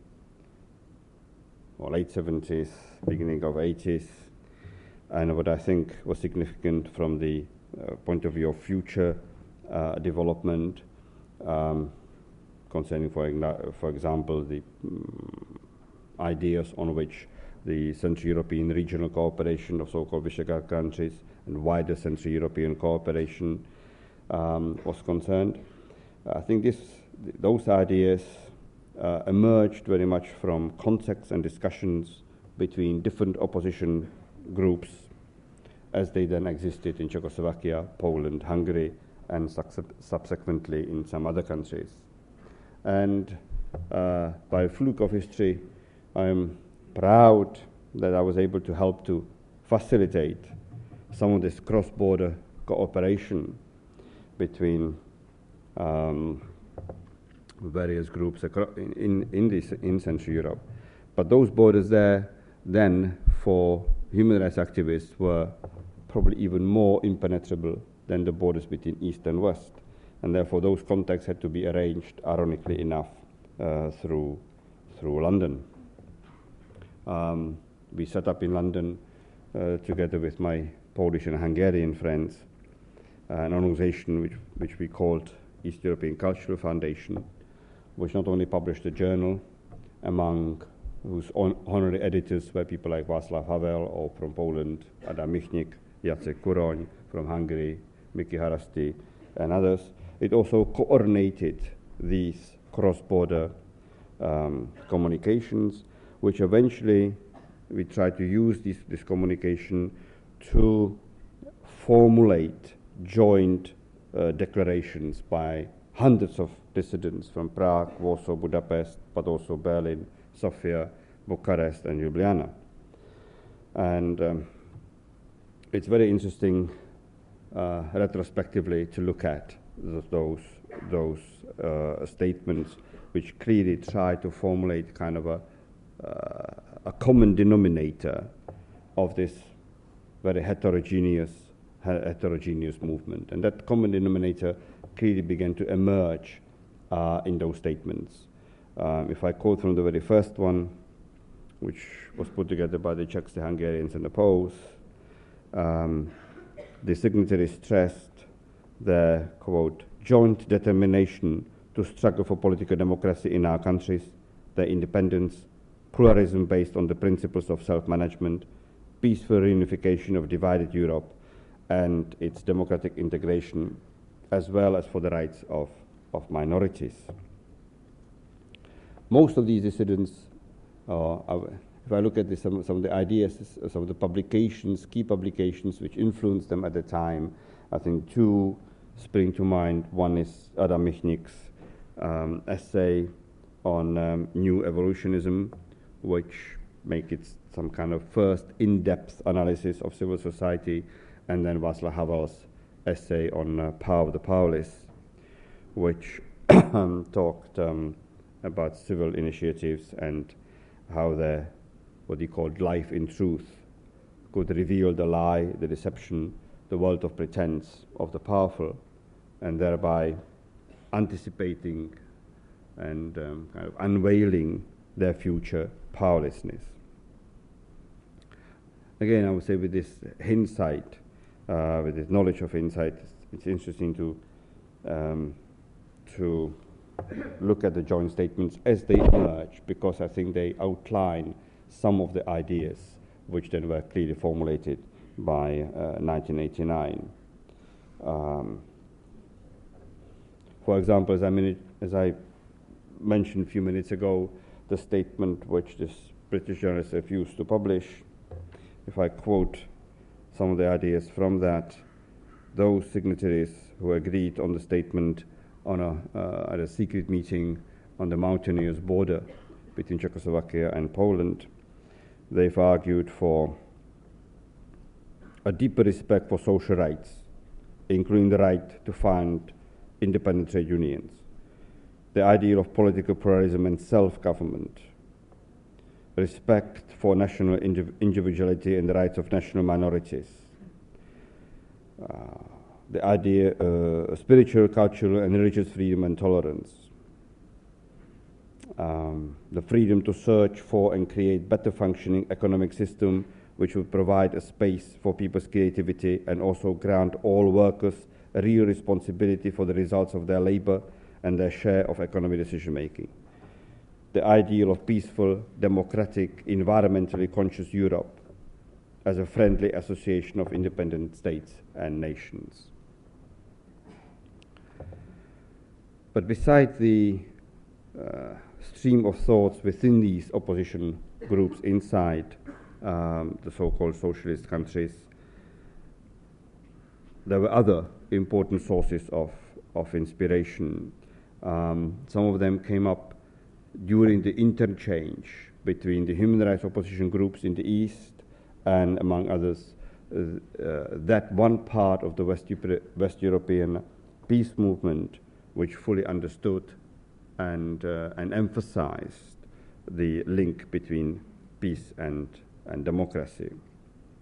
or late seventies, beginning of eighties, and what I think was significant from the uh, point of view of future uh, development, um, concerning, for, for example, the um, ideas on which the Central European regional cooperation of so-called Visegrad countries and wider Central European cooperation um, was concerned. I think this, th those ideas uh, emerged very much from contacts and discussions between different opposition groups as they then existed in Czechoslovakia, Poland, Hungary, and subsequently in some other countries. And uh, by a fluke of history, I am proud that I was able to help to facilitate some of this cross-border cooperation between um, various groups in, in, in, this, in Central Europe. But those borders there then for human rights activists were probably even more impenetrable than the borders between East and West, and therefore those contacts had to be arranged, ironically enough, uh, through, through London. Um, we set up in London, uh, together with my Polish and Hungarian friends, uh, an organization which, which we called East European Cultural Foundation, which not only published a journal, among whose on honorary editors were people like Václav Havel, or from Poland, Adam Michnik, Jacek Kuroň, from Hungary, Miki Haraszti, and others. It also coordinated these cross-border um, communications, which eventually we tried to use this, this communication to formulate joint uh, declarations by hundreds of dissidents from Prague, Warsaw, Budapest, but also Berlin, Sofia, Bucharest, and Ljubljana. And um, it's very interesting uh, retrospectively to look at th those, those uh, statements which clearly try to formulate kind of a, uh, a common denominator of this very heterogeneous, heterogeneous movement. And that common denominator clearly began to emerge uh, in those statements. Um, if I quote from the very first one, which was put together by the Czechs, the Hungarians, and the Poles, um, the signatories stressed their, quote, joint determination to struggle for political democracy in our countries, their independence, pluralism based on the principles of self-management, peaceful reunification of divided Europe, and its democratic integration, as well as for the rights of, of minorities. Most of these dissidents, uh, if I look at this, some, some of the ideas, some of the publications, key publications which influenced them at the time, I think two spring to mind. One is Adam Michnik's um, essay on um, new evolutionism, which make it some kind of first in-depth analysis of civil society, and then Václav Havel's essay on uh, Power of the Powerless, which um, talked um, about civil initiatives and how the, what he called life in truth, could reveal the lie, the deception, the world of pretense of the powerful, and thereby anticipating and um, kind of unveiling their future powerlessness. Again, I would say with this hindsight, uh, with this knowledge of insight, it's, it's interesting to um, to look at the joint statements as they emerge, because I think they outline some of the ideas which then were clearly formulated by uh, nineteen eighty-nine. Um, for example, as I, mini- as I mentioned a few minutes ago, the statement which this British journalist refused to publish, if I quote some of the ideas from that, those signatories who agreed on the statement on a, uh, at a secret meeting on the mountainous border between Czechoslovakia and Poland, they've argued for a deeper respect for social rights, including the right to found independent trade unions, the ideal of political pluralism and self-government, respect for national indiv individuality and the rights of national minorities, uh, the idea of uh, spiritual, cultural, and religious freedom and tolerance, um, the freedom to search for and create better functioning economic system which would provide a space for people's creativity and also grant all workers a real responsibility for the results of their labor and their share of economic decision making. The ideal of peaceful, democratic, environmentally conscious Europe as a friendly association of independent states and nations. But beside the uh, stream of thoughts within these opposition groups inside um, the so-called socialist countries, there were other important sources of, of inspiration. Um, some of them came up during the interchange between the human rights opposition groups in the East and, among others, uh, uh, that one part of the West, West European peace movement which fully understood and, uh, and emphasized the link between peace and, and democracy.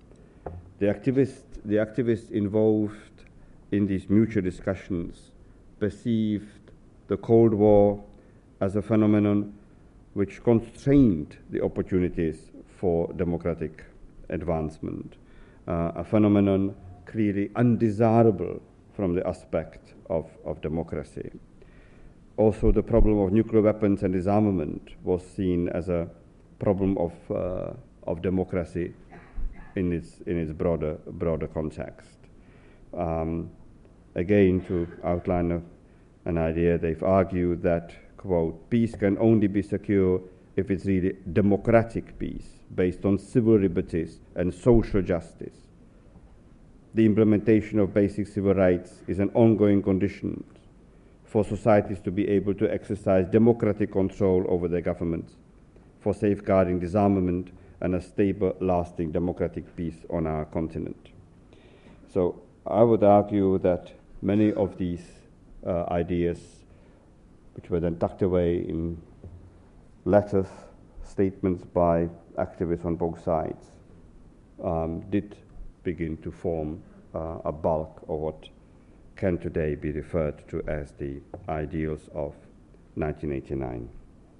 The activists, the activists involved in these mutual discussions perceived the Cold War as a phenomenon which constrained the opportunities for democratic advancement, uh, a phenomenon clearly undesirable from the aspect of, of democracy. Also, the problem of nuclear weapons and disarmament was seen as a problem of, uh, of democracy in its, in its broader, broader context. Um, again, to outline a, an idea, they've argued that, quote, peace can only be secure if it's really democratic peace, based on civil liberties and social justice. The implementation of basic civil rights is an ongoing condition for societies to be able to exercise democratic control over their governments, for safeguarding disarmament and a stable, lasting democratic peace on our continent. So I would argue that many of these uh, ideas, which were then tucked away in letters, statements by activists on both sides, um, did begin to form uh, a bulk of what can today be referred to as the ideals of nineteen eighty-nine.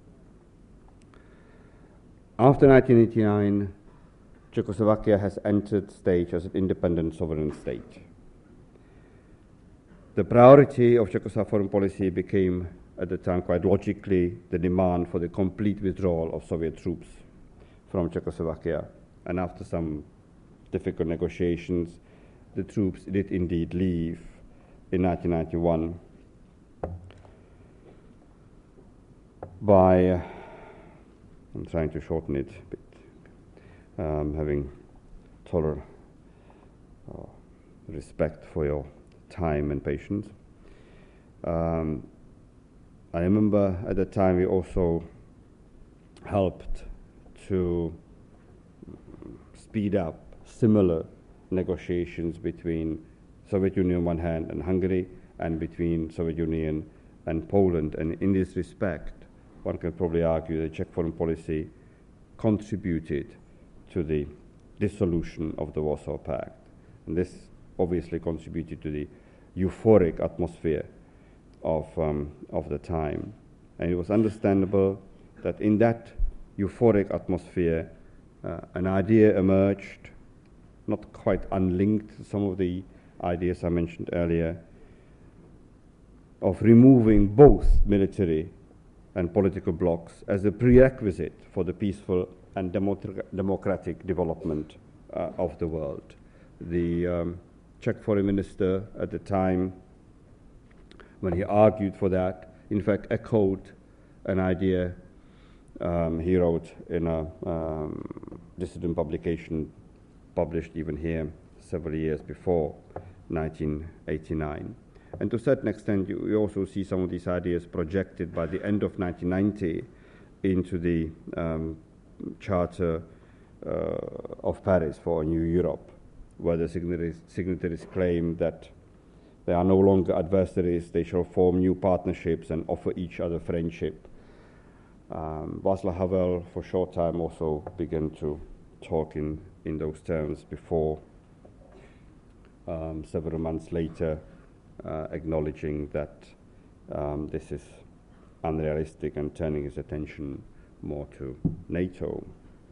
After nineteen eighty-nine, Czechoslovakia has entered stage as an independent sovereign state. The priority of Czechoslovak foreign policy became, at the time, quite logically, the demand for the complete withdrawal of Soviet troops from Czechoslovakia. And after some difficult negotiations, the troops did indeed leave in nineteen ninety-one by, uh, I'm trying to shorten it a bit, um, having total uh, respect for your time and patience. Um, I remember at the time we also helped to speed up similar negotiations between Soviet Union on one hand and Hungary, and between Soviet Union and Poland. And in this respect, one can probably argue that Czech foreign policy contributed to the dissolution of the Warsaw Pact. And this obviously contributed to the euphoric atmosphere of, um, of the time. And it was understandable that in that euphoric atmosphere, uh, an idea emerged, not quite unlinked to some of the ideas I mentioned earlier, of removing both military and political blocs as a prerequisite for the peaceful and demotra- democratic development uh, of the world. The um, Czech foreign minister at the time, when he argued for that, in fact echoed an idea um, he wrote in a um, dissident publication published even here several years before nineteen eighty-nine. And to a certain extent, you, you also see some of these ideas projected by the end of nineteen ninety into the um, Charter uh, of Paris for a New Europe, where the signatories, signatories claim that they are no longer adversaries, they shall form new partnerships and offer each other friendship. Um, Václav Havel, for a short time, also began to talk in, in those terms before, um, several months later, uh, acknowledging that um, this is unrealistic and turning his attention more to NATO.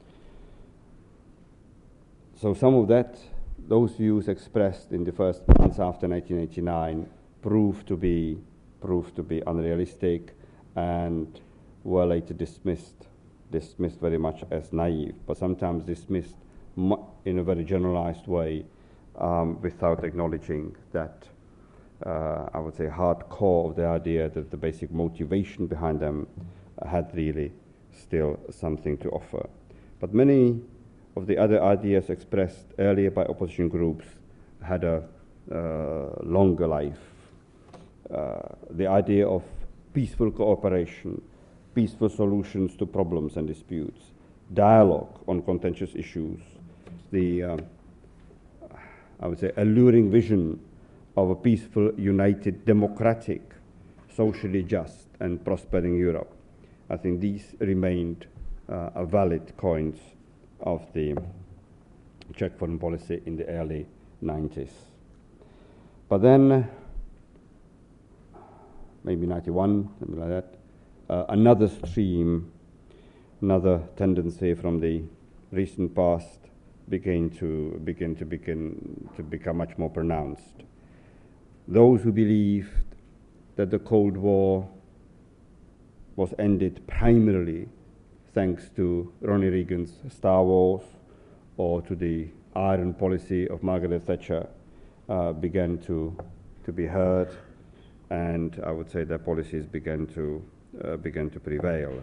So some of that, those views expressed in the first months after nineteen eighty-nine proved to be proved to be unrealistic and were later dismissed, dismissed very much as naive, but sometimes dismissed mu- in a very generalized way um, without acknowledging that, uh, I would say, hard core of the idea that the basic motivation behind them had really still something to offer. But many of the other ideas expressed earlier by opposition groups had a uh, longer life. Uh, the idea of peaceful cooperation, peaceful solutions to problems and disputes, dialogue on contentious issues, the, uh, I would say, alluring vision of a peaceful, united, democratic, socially just and prospering Europe. I think these remained uh, a valid coins of the Czech foreign policy in the early nineties. But then maybe ninety-one, something like that, uh, another stream, another tendency from the recent past began to begin to begin to become much more pronounced. Those who believed that the Cold War was ended primarily thanks to Ronald Reagan's Star Wars or to the iron policy of Margaret Thatcher uh, began to, to be heard, and I would say their policies began to, uh, began to prevail.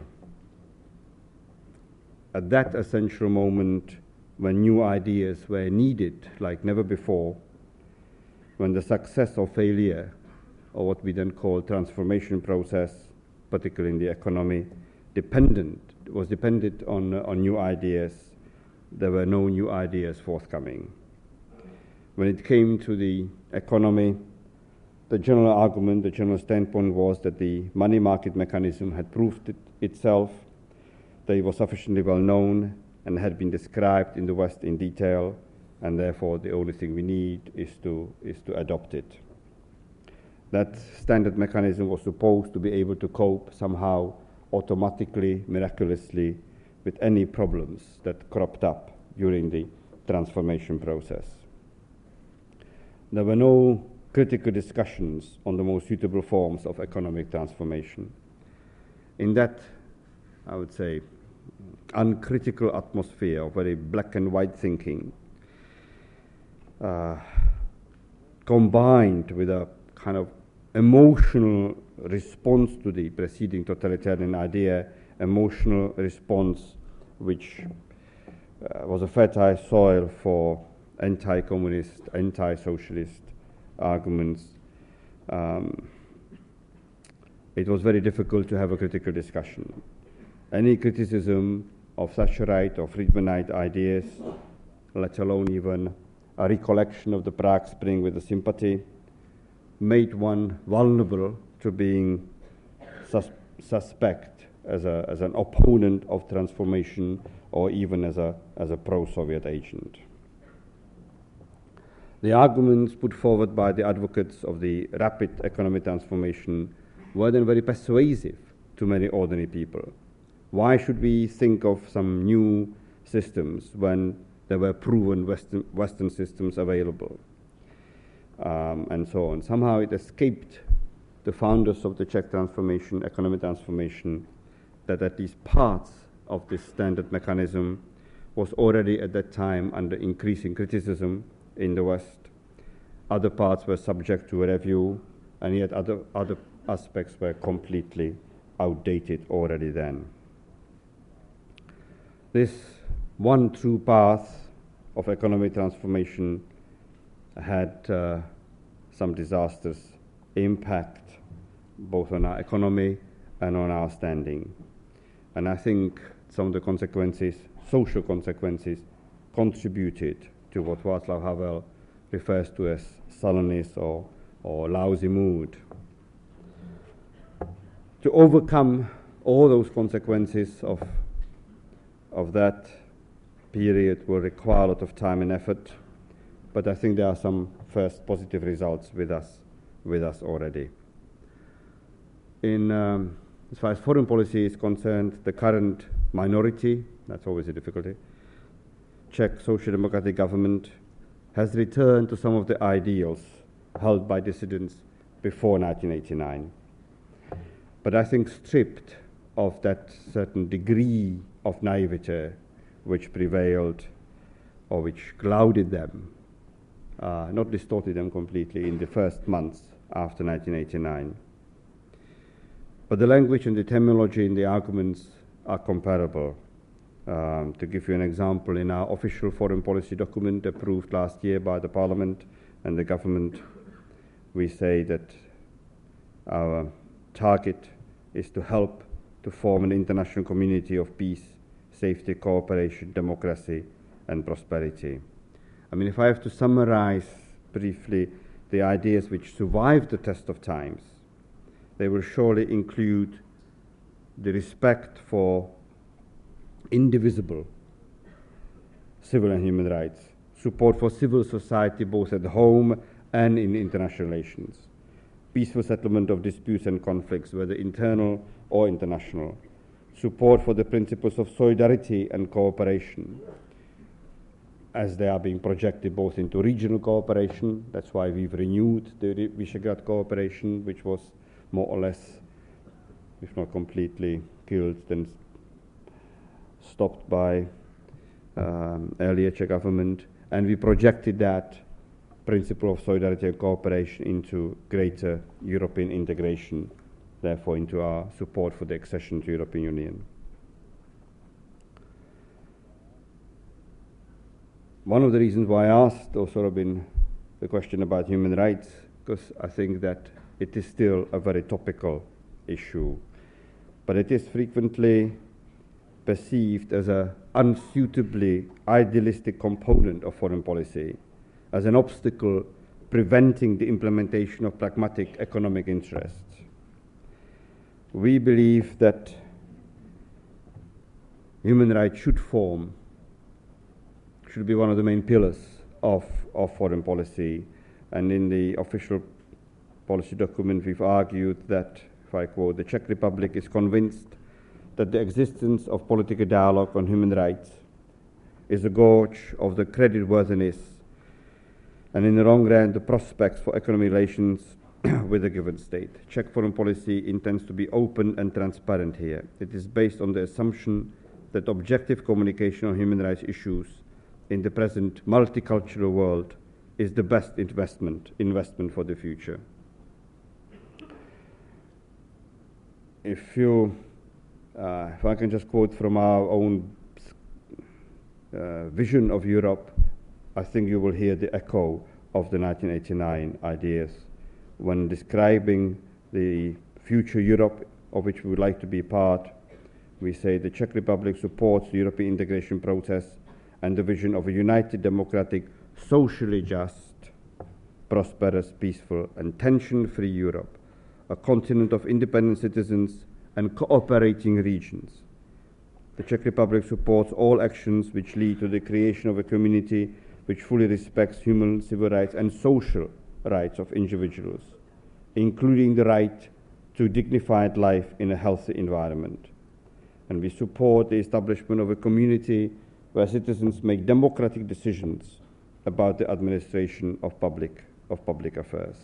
At that essential moment, when new ideas were needed like never before, when the success or failure of what we then call transformation process, particularly in the economy, dependent was dependent on uh, on new ideas, there were no new ideas forthcoming. When it came to the economy, the general argument, the general standpoint was that the money market mechanism had proved it itself, that it was sufficiently well known and had been described in the West in detail, and therefore the only thing we need is to, is to adopt it. That standard mechanism was supposed to be able to cope somehow automatically, miraculously, with any problems that cropped up during the transformation process. There were no critical discussions on the most suitable forms of economic transformation. In that, I would say, uncritical atmosphere of very black and white thinking, uh, combined with a kind of emotional response to the preceding totalitarian idea, emotional response which uh, was a fertile soil for anti-communist, anti-socialist arguments. Um, it was very difficult to have a critical discussion. Any criticism of Thatcherite or Friedmanite ideas, let alone even a recollection of the Prague Spring with a sympathy, made one vulnerable to being sus suspect as, a, as an opponent of transformation or even as a, as a pro-Soviet agent. The arguments put forward by the advocates of the rapid economic transformation were then very persuasive to many ordinary people. Why should we think of some new systems when there were proven Western, Western systems available? Um, and so on. Somehow it escaped the founders of the Czech transformation, economic transformation, that at least parts of this standard mechanism was already at that time under increasing criticism in the West. Other parts were subject to a review, and yet other, other aspects were completely outdated already then. This one true path of economic transformation had uh, some disastrous impact both on our economy and on our standing. And I think some of the consequences, social consequences, contributed to what Václav Havel refers to as sullenness or, or lousy mood. To overcome all those consequences of, of that period will require a lot of time and effort, but I think there are some first positive results with us, with us already. In, um, as far as foreign policy is concerned, the current minority, that's always a difficulty, Czech Social Democratic government has returned to some of the ideals held by dissidents before nineteen eighty-nine. But I think stripped of that certain degree of naivete which prevailed or which clouded them, uh, not distorted them completely in the first months after nineteen eighty-nine. But the language and the terminology in the arguments are comparable. Um, to give you an example, in our official foreign policy document approved last year by the Parliament and the government, we say that our target is to help to form an international community of peace, safety, cooperation, democracy, and prosperity. I mean, if I have to summarize briefly the ideas which survived the test of times, they will surely include the respect for indivisible civil and human rights, support for civil society both at home and in international relations, peaceful settlement of disputes and conflicts, whether internal or international, support for the principles of solidarity and cooperation, as they are being projected both into regional cooperation. That's why we've renewed the Visegrad cooperation, which was more or less, if not completely killed, then stopped by um, earlier Czech government. And we projected that principle of solidarity and cooperation into greater European integration, therefore into our support for the accession to the European Union. One of the reasons why I asked also, Robin, the question about human rights, because I think that it is still a very topical issue, but it is frequently perceived as an unsuitably idealistic component of foreign policy, as an obstacle preventing the implementation of pragmatic economic interests. We believe that human rights should form should be one of the main pillars of, of foreign policy. And in the official policy document, we've argued that, if I quote, the Czech Republic is convinced that the existence of political dialogue on human rights is a gauge of the creditworthiness and, in the long run, the prospects for economic relations with a given state. Czech foreign policy intends to be open and transparent here. It is based on the assumption that objective communication on human rights issues in the present multicultural world is the best investment investment for the future. If you, uh, if I can just quote from our own uh, vision of Europe, I think you will hear the echo of the nineteen eighty-nine ideas when describing the future Europe of which we would like to be part. We say the Czech Republic supports the European integration process and the vision of a united, democratic, socially just, prosperous, peaceful, and tension-free Europe, a continent of independent citizens and cooperating regions. The Czech Republic supports all actions which lead to the creation of a community which fully respects human, civil rights and social rights of individuals, including the right to dignified life in a healthy environment. And we support the establishment of a community where citizens make democratic decisions about the administration of public, of public affairs.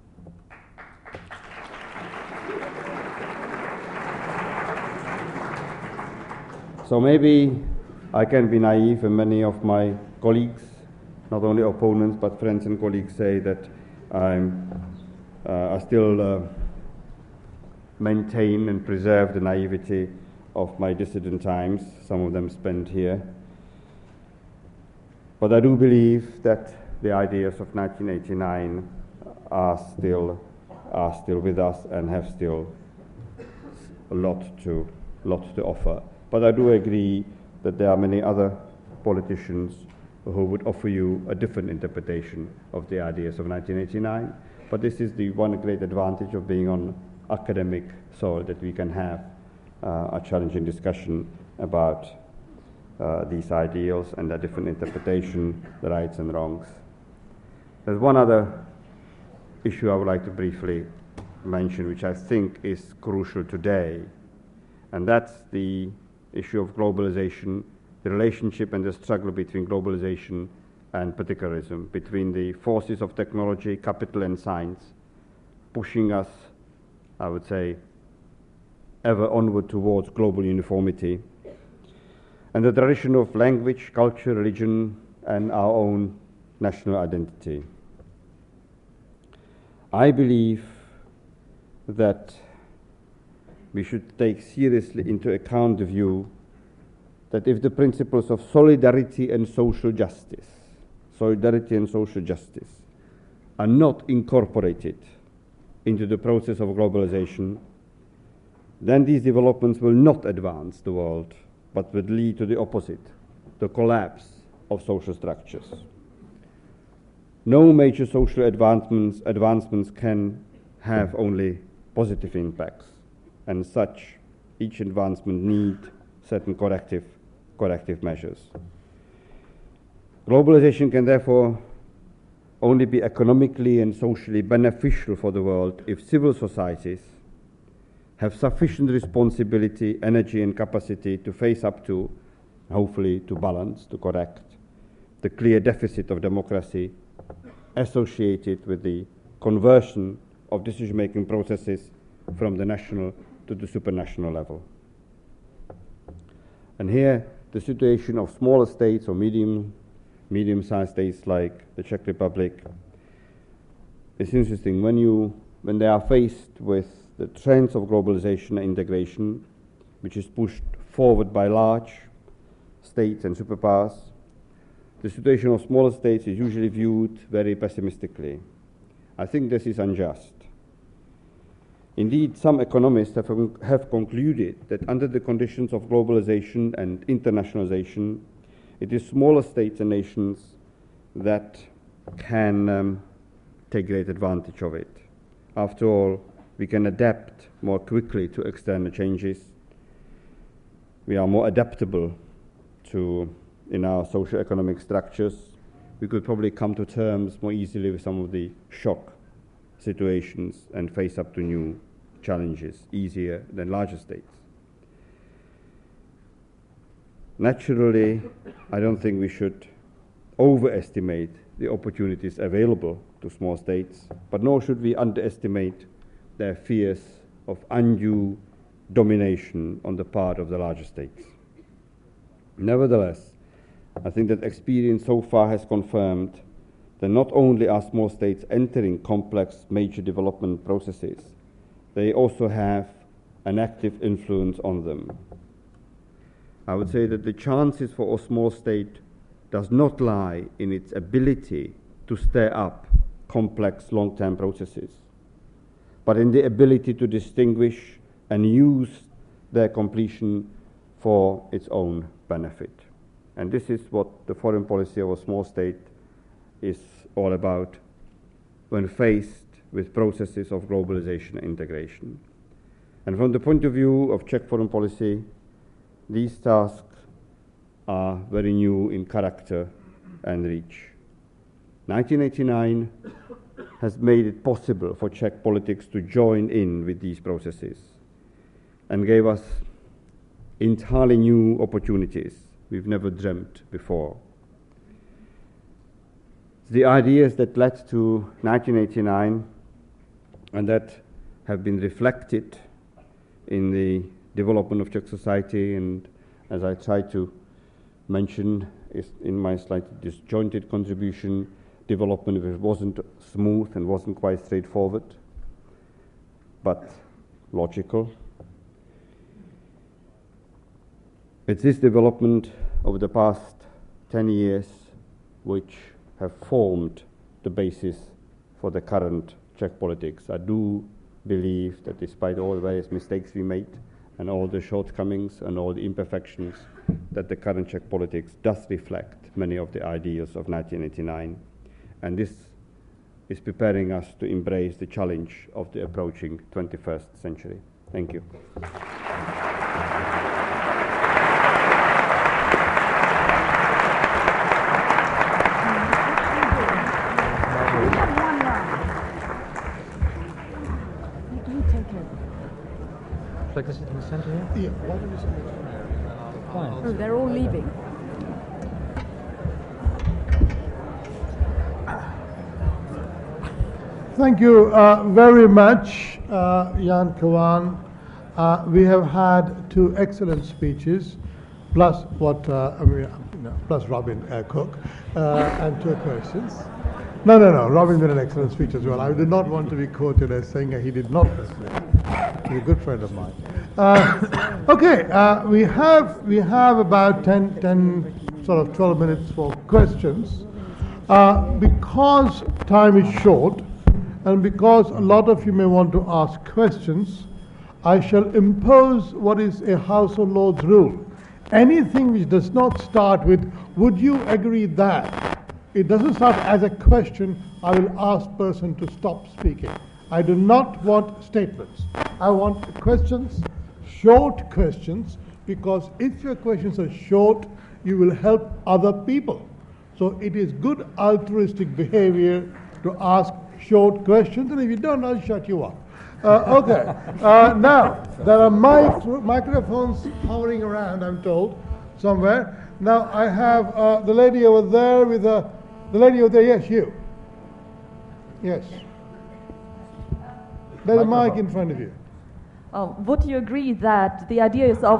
So maybe I can be naive, and many of my colleagues, not only opponents but friends and colleagues, say that I'm, uh, I still uh, maintain and preserve the naivety of my dissident times, some of them spent here. But I do believe that the ideas of nineteen eighty-nine are still, are still with us and have still a lot to, lot to offer. But I do agree that there are many other politicians who would offer you a different interpretation of the ideas of nineteen eighty-nine. But this is the one great advantage of being on academic soil, that we can have uh, a challenging discussion about uh, these ideals and their different interpretation, the rights and wrongs. There's one other issue I would like to briefly mention, which I think is crucial today, and that's the issue of globalization, the relationship and the struggle between globalization and particularism, between the forces of technology, capital and science, pushing us, I would say, ever onward towards global uniformity, and the tradition of language, culture, religion, and our own national identity. I believe that we should take seriously into account the view that if the principles of solidarity and social justice, solidarity and social justice are not incorporated into the process of globalization, then these developments will not advance the world, but would lead to the opposite, the collapse of social structures. No major social advancements, advancements can have only positive impacts, and such, each advancement needs certain corrective, corrective measures. Globalization can therefore only be economically and socially beneficial for the world if civil societies have sufficient responsibility, energy and capacity to face up to, hopefully to balance, to correct, the clear deficit of democracy associated with the conversion of decision-making processes from the national to the supranational level. And here, the situation of smaller states or medium, medium-sized states like the Czech Republic is interesting. When you, when they are faced with the trends of globalization and integration, which is pushed forward by large states and superpowers, the situation of smaller states is usually viewed very pessimistically. I think this is unjust. Indeed, some economists have, have concluded that under the conditions of globalization and internationalization, it is smaller states and nations that can um, take great advantage of it. After all, we can adapt more quickly to external changes. We are more adaptable to, in our socio-economic structures. We could probably come to terms more easily with some of the shock situations and face up to new challenges easier than larger states. Naturally, I don't think we should overestimate the opportunities available to small states, but nor should we underestimate their fears of undue domination on the part of the larger states. Nevertheless, I think that experience so far has confirmed that not only are small states entering complex major development processes, they also have an active influence on them. I would say that the chances for a small state does not lie in its ability to stir up complex long-term processes, but in the ability to distinguish and use their completion for its own benefit. And this is what the foreign policy of a small state is all about when faced with processes of globalization and integration. And from the point of view of Czech foreign policy, these tasks are very new in character and reach. nineteen eighty-nine has made it possible for Czech politics to join in with these processes and gave us entirely new opportunities we've never dreamt before. The ideas that led to nineteen eighty-nine and that have been reflected in the development of Czech society, and as I tried to mention is in my slide, disjointed contribution, development which wasn't smooth and wasn't quite straightforward, but logical. It's this development over the past ten years which have formed the basis for the current Czech politics. I do believe that despite all the various mistakes we made and all the shortcomings and all the imperfections, that the current Czech politics does reflect many of the ideals of nineteen eighty-nine. And this is preparing us to embrace the challenge of the approaching twenty-first century. Thank you. Like this in the center here? Yeah, why don't you sit there? Fine. Oh, they're all leaving. Thank you uh, very much, uh, Jan Kawan. Uh, we have had two excellent speeches, plus what uh, I mean, you know, plus Robin uh, Cook, uh, and two questions. No, no, no. Robin did an excellent speech as well. I did not want to be quoted as saying that he did not listen. He's a good friend of mine. Uh, okay, uh, we have we have about ten, ten, sort of twelve minutes for questions. Uh, because time is short, and because a lot of you may want to ask questions, I shall impose what is a House of Lords rule. Anything which does not start with, would you agree that? It doesn't start as a question, I will ask person to stop speaking. I do not want statements. I want questions, short questions, because if your questions are short, you will help other people. So it is good altruistic behavior to ask short questions, and if you don't, I'll shut you up. Uh, okay. Uh, now, there are mic- microphones hovering around, I'm told, somewhere. Now, I have uh, the lady over there with a... The lady over there, yes, you. Yes. There's a mic in front of you. Oh, would you agree that the ideas of...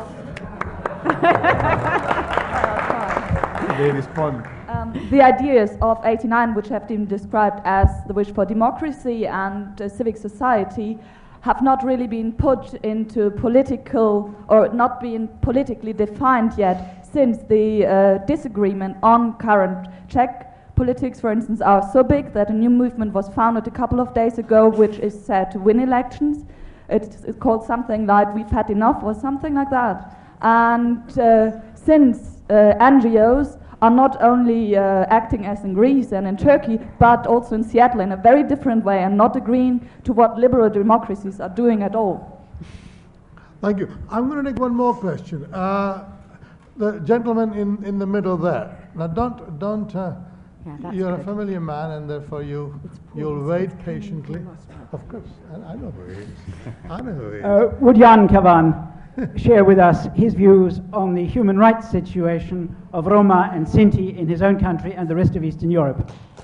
They respond. Um, the ideas of eighty-nine, which have been described as the wish for democracy and uh, civic society, have not really been put into political, or not been politically defined yet, since the uh, disagreement on current Czech politics, for instance, are so big that a new movement was founded a couple of days ago, which is said to win elections. It's, it's called something like "We've Had Enough" or something like that. And uh, since uh, N G Os are not only uh, acting as in Greece and in Turkey, but also in Seattle in a very different way and not agreeing to what liberal democracies are doing at all. Thank you. I'm going to take one more question. Uh, the gentleman in, in the middle there. Now, don't don't. Uh, Yeah, you're good. a familiar man, and therefore you you'll wait patiently. Of course, I, I know who he is. I know who he is. Uh, would Jan Kavan share with us his views on the human rights situation of Roma and Sinti in his own country and the rest of Eastern Europe?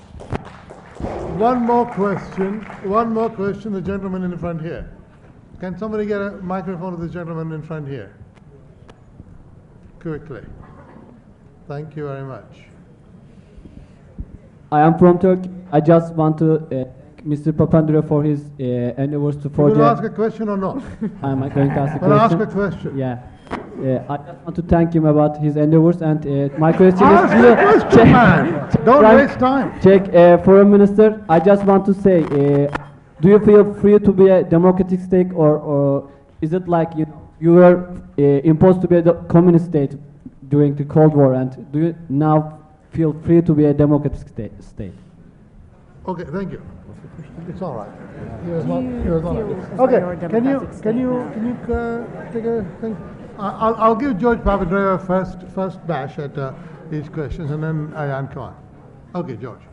One more question. One more question. The gentleman in the front here. Can somebody get a microphone to the gentleman in front here? Quickly. Thank you very much. I am from Turkey. I just want to uh, Mister Papandreou for his uh, endeavors to You forge. going to ask a question or not? I'm going to ask a Well, question. ask a question. Yeah. Uh, I just want to thank him about his endeavors, and uh, my question Ask is the question, man. Don't Prime- waste time. Czech uh, Foreign Minister, I just want to say, uh, do you feel free to be a democratic state, or, or is it like you you were uh, imposed to be a do- communist state during the Cold War, and do you now feel free to be a democratic state? state? Okay, thank you. It's all right. He was not- you he was not- feel as Okay, though you're a can you democratic can you state can you uh, take a thing? I- I'll I'll give George Papandreou a first first bash at uh, these questions, and then Ayan, come on. Okay, George.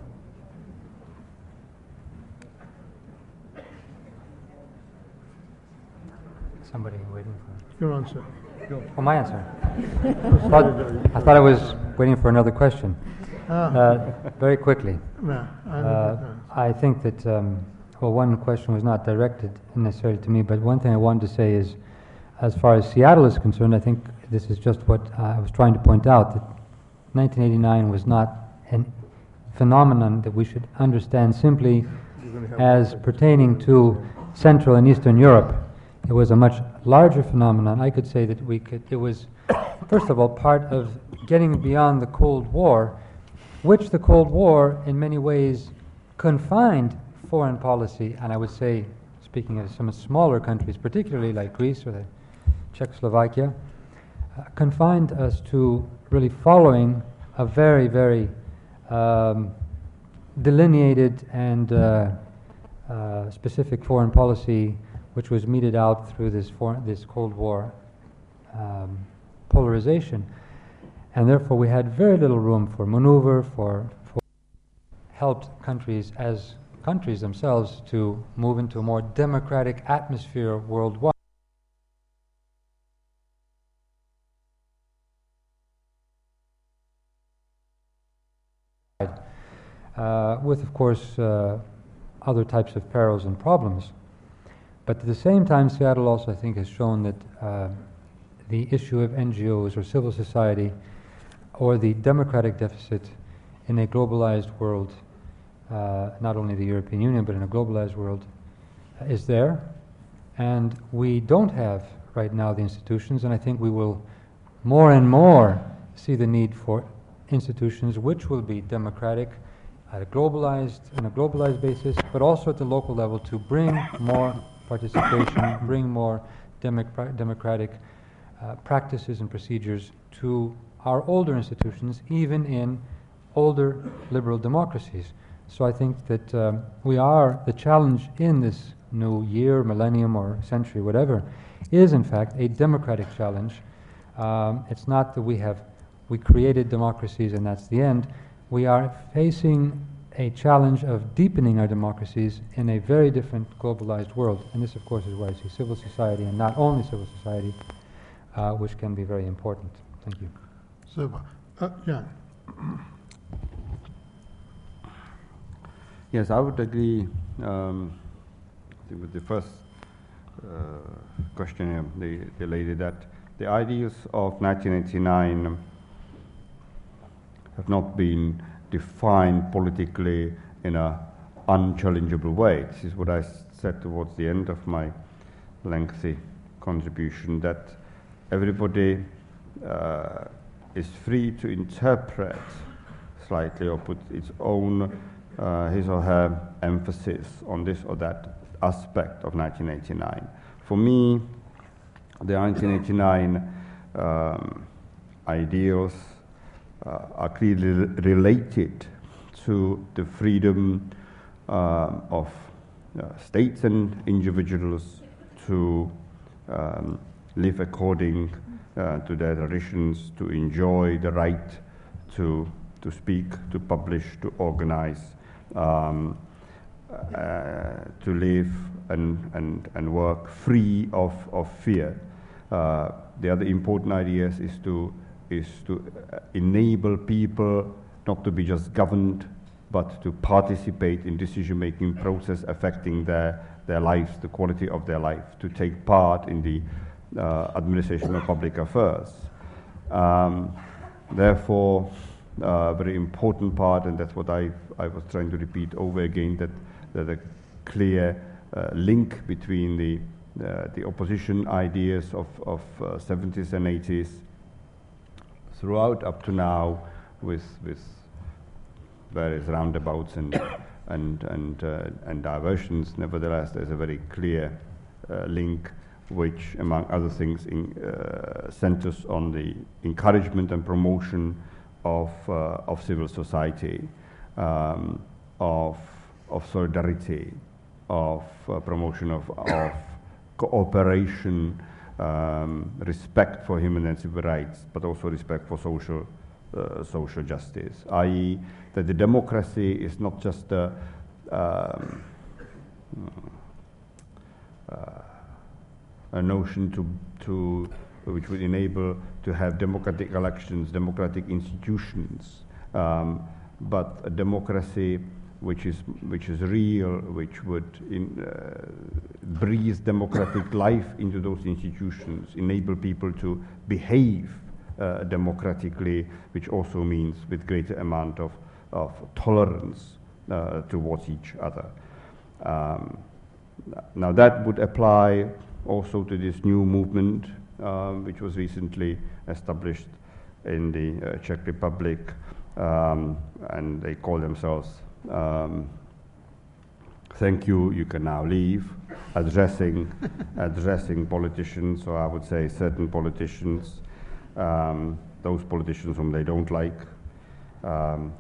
Somebody waiting for... Your answer. Oh, my answer. I, thought, I thought I was waiting for another question. Ah. Uh, very quickly. No, I Uh, don't I think that, um, well, one question was not directed necessarily to me, but one thing I wanted to say is, as far as Seattle is concerned, I think this is just what I was trying to point out, that nineteen eighty-nine was not a phenomenon that we should understand simply as pertaining to Central and Eastern Europe. It was a much larger phenomenon. I could say that we could, it was, first of all, part of getting beyond the Cold War, which the Cold War, in many ways, confined foreign policy, and I would say, speaking of some smaller countries, particularly like Greece or the Czechoslovakia, uh, confined us to really following a very, very um, delineated and uh, uh, specific foreign policy, which was meted out through this for this Cold War um, polarization, and therefore we had very little room for maneuver, for, for helped countries as countries themselves to move into a more democratic atmosphere worldwide. Uh, with, of course, uh, other types of perils and problems. But at the same time, Seattle also, I think, has shown that uh, the issue of N G Os or civil society or the democratic deficit in a globalized world, uh, not only the European Union, but in a globalized world, uh, is there. And we don't have right now the institutions, and I think we will more and more see the need for institutions which will be democratic at a globalized, on a globalized basis, but also at the local level to bring more participation, bring more democ- democratic uh, practices and procedures to our older institutions, even in older liberal democracies. So I think that um, we are, the challenge in this new year, millennium or century, whatever, is in fact a democratic challenge. Um, it's not that we have, we created democracies and that's the end. we are facing a challenge of deepening our democracies in a very different globalized world. And this, of course, is why I see civil society, and not only civil society, uh, which can be very important. Thank you. Super. Uh, yeah. Yes, I would agree um, I think with the first uh, question here, the, the lady, that the ideas of nineteen eighty-nine have not been defined politically in an unchallengeable way. This is what I said towards the end of my lengthy contribution, that everybody uh, is free to interpret slightly or put its own, uh, his or her emphasis on this or that aspect of nineteen eighty-nine. For me, the nineteen eighty-nine um, ideals uh, are clearly related to the freedom uh, of uh, states and individuals to um, live according uh, to their traditions, to enjoy the right to to speak, to publish, to organize, um, uh, to live and, and, and work free of, of fear. Uh, the other important idea is to, is to enable people not to be just governed, but to participate in decision-making process affecting their, their lives, the quality of their life, to take part in the uh, administration of public affairs. Um, therefore, a uh, very important part, and that's what I, I was trying to repeat over again, that, that a clear uh, link between the, uh, the opposition ideas of, of uh, seventies and eighties throughout up to now, with, with various roundabouts and, and, and, uh, and diversions. Nevertheless, there's a very clear uh, link which, among other things, in, uh, centers on the encouragement and promotion of, uh, of civil society, um, of, of solidarity, of uh, promotion of, of cooperation, um, respect for human and civil rights, but also respect for social, uh, social justice, that is that the democracy is not just a, um, uh, a notion to, to which would enable to have democratic elections, democratic institutions, um, but a democracy which is which is real, which would in, uh, breathe democratic life into those institutions, enable people to behave uh, democratically, which also means with greater amount of, of tolerance uh, towards each other. Um, now that would apply also to this new movement, Um, which was recently established in the uh, Czech Republic, um, and they call themselves um, "Thank you, you can now leave," addressing addressing politicians, or I would say certain politicians, um, those politicians whom they don't like, um,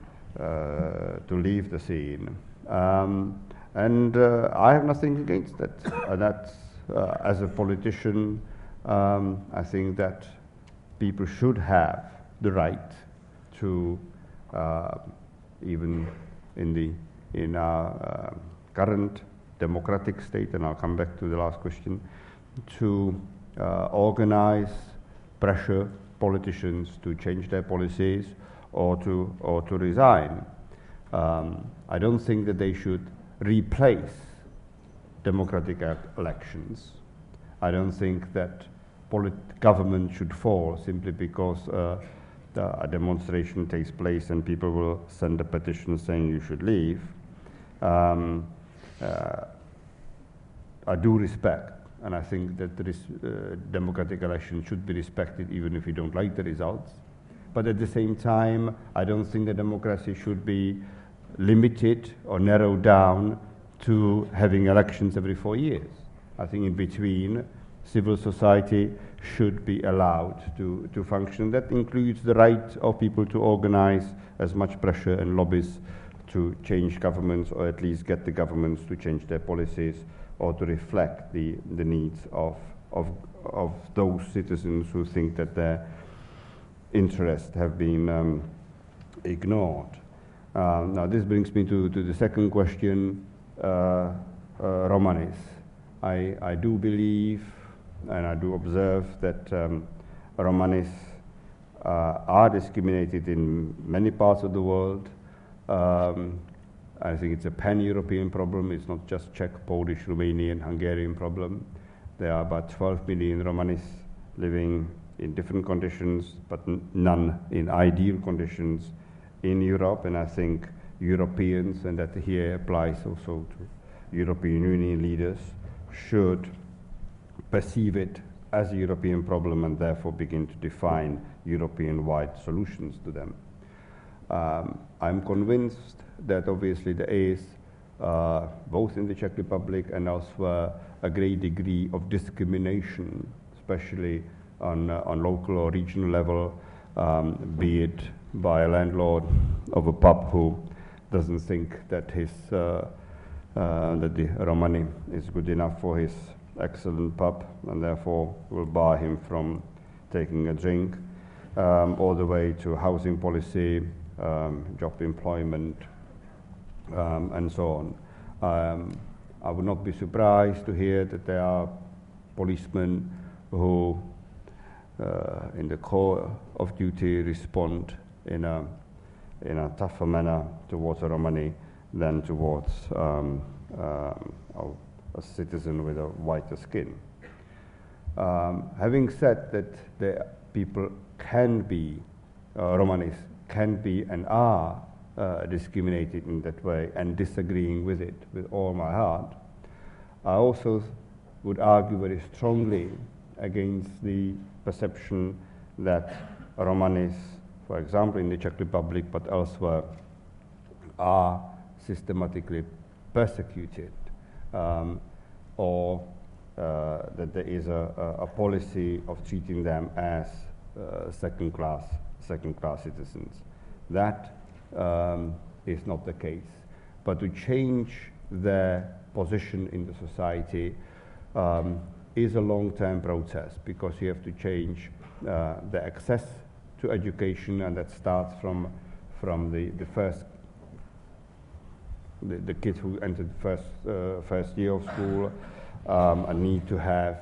uh, to leave the scene. Um, and uh, I have nothing against that. Uh, that's uh, as a politician. Um, I think that people should have the right to, uh, even in the in our uh, current democratic state, and I'll come back to the last question, to uh, organize, pressure politicians to change their policies or to or to resign. Um, I don't think that they should replace democratic elections. I don't think that government should fall simply because uh, the, a demonstration takes place and people will send a petition saying you should leave. Um, uh, I do respect, and I think that the uh, democratic election should be respected even if you don't like the results. But at the same time, I don't think that democracy should be limited or narrowed down to having elections every four years. I think in between, civil society should be allowed to, to function. That includes the right of people to organize as much pressure and lobbies to change governments, or at least get the governments to change their policies or to reflect the, the needs of, of, of those citizens who think that their interests have been um, ignored. Um, now this brings me to, to the second question, uh, uh, Romanis. I, I do believe and I do observe that um, Romanis uh, are discriminated in many parts of the world. Um, I think it's a pan-European problem. It's not just Czech, Polish, Romanian, Hungarian problem. There are about twelve million Romanis living in different conditions, but n none in ideal conditions in Europe. And I think Europeans, and that here applies also to European Union leaders, should perceive it as a European problem and therefore begin to define European-wide solutions to them. Um, I'm convinced that obviously there is, uh, both in the Czech Republic and elsewhere, a great degree of discrimination, especially on, uh, on local or regional level, um, be it by a landlord of a pub who doesn't think that his uh, uh, that the Romani is good enough for his excellent pub and therefore will bar him from taking a drink, um, all the way to housing policy, um, job employment, um, and so on. Um, I would not be surprised to hear that there are policemen who, uh, in the core of duty, respond in a, in a tougher manner towards a Romani than towards um, um, a, a citizen with a whiter skin. Um, having said that, the people can be, uh, Romanis can be and are uh, discriminated in that way and disagreeing with it with all my heart, I also would argue very strongly against the perception that Romanis, for example in the Czech Republic but elsewhere, are systematically persecuted, um, or uh, that there is a, a, a policy of treating them as uh, second class, second class citizens. That um, is not the case. But to change their position in the society um, is a long-term process, because you have to change uh, the access to education, and that starts from, from the, the first The, the kids who entered first uh, first year of school um, and need to have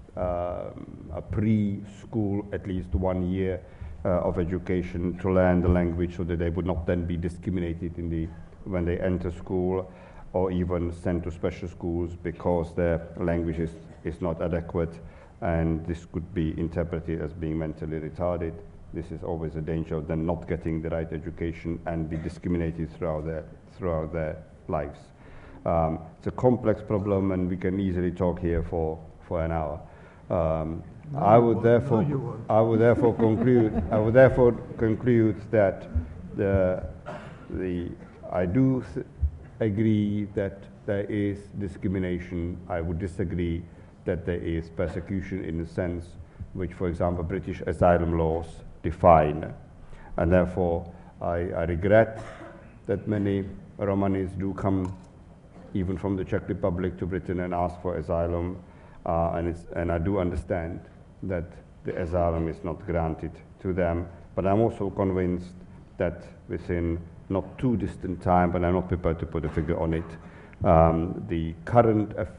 um, a pre-school, at least one year uh, of education to learn the language, so that they would not then be discriminated in the when they enter school, or even sent to special schools because their language is, is not adequate, and this could be interpreted as being mentally retarded. This is always a danger of them not getting the right education and be discriminated throughout their throughout their lives. Um, it's a complex problem, and we can easily talk here for, for an hour. Um, no, I would therefore no, I would therefore conclude I would therefore conclude that the the I do th agree that there is discrimination. I would disagree that there is persecution in the sense which, for example, British asylum laws define, and therefore I, I regret that many Romanis do come even from the Czech Republic to Britain and ask for asylum, uh, and, it's, and I do understand that the asylum is not granted to them, but I'm also convinced that within not too distant time, but I'm not prepared to put a figure on it, um, the current eff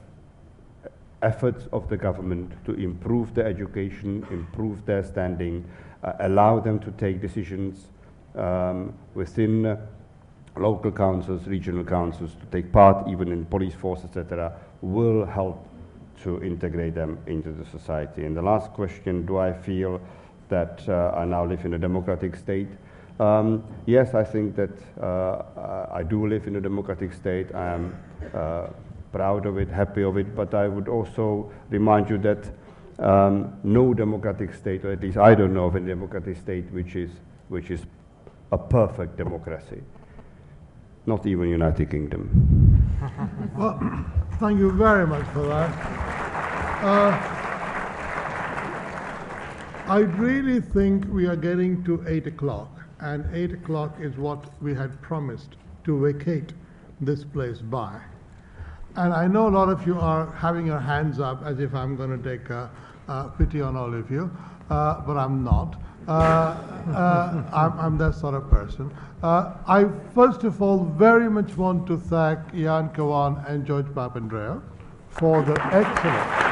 efforts of the government to improve their education, improve their standing, uh, allow them to take decisions um, within uh, local councils, regional councils, to take part even in police force, et cetera, will help to integrate them into the society. And the last question, do I feel that uh, I now live in a democratic state? Um, yes, I think that uh, I do live in a democratic state. I am uh, proud of it, happy of it, but I would also remind you that um, no democratic state, or at least I don't know of any democratic state which is, which is a perfect democracy. Not even United Kingdom. Well, thank you very much for that. Uh, I really think we are getting to eight o'clock, and eight o'clock is what we had promised to vacate this place by. And I know a lot of you are having your hands up as if I'm going to take a Uh, pity on all of you, uh, but I'm not. Uh, uh, I'm, I'm that sort of person. Uh, I first of all very much want to thank Jan Kawan and George Papandreou for the excellent.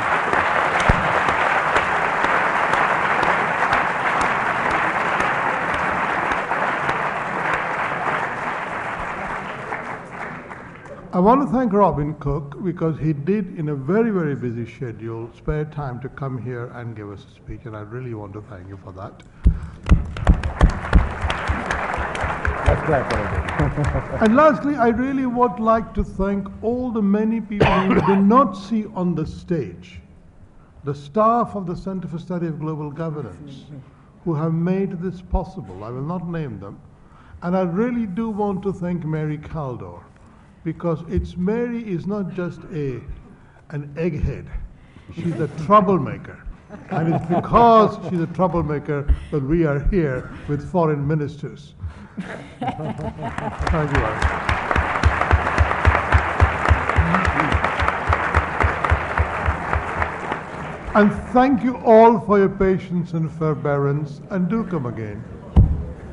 I want to thank Robin Cook because he did, in a very, very busy schedule, spare time to come here and give us a speech, and I really want to thank you for that. That's great. And lastly, I really would like to thank all the many people who we did not see on the stage, the staff of the Center for Study of Global Governance, who have made this possible. I will not name them. And I really do want to thank Mary Kaldor, because it's Mary is not just a an egghead. She's a troublemaker. And it's because she's a troublemaker that we are here with foreign ministers. Thank you. And thank you all for your patience and forbearance, and do come again.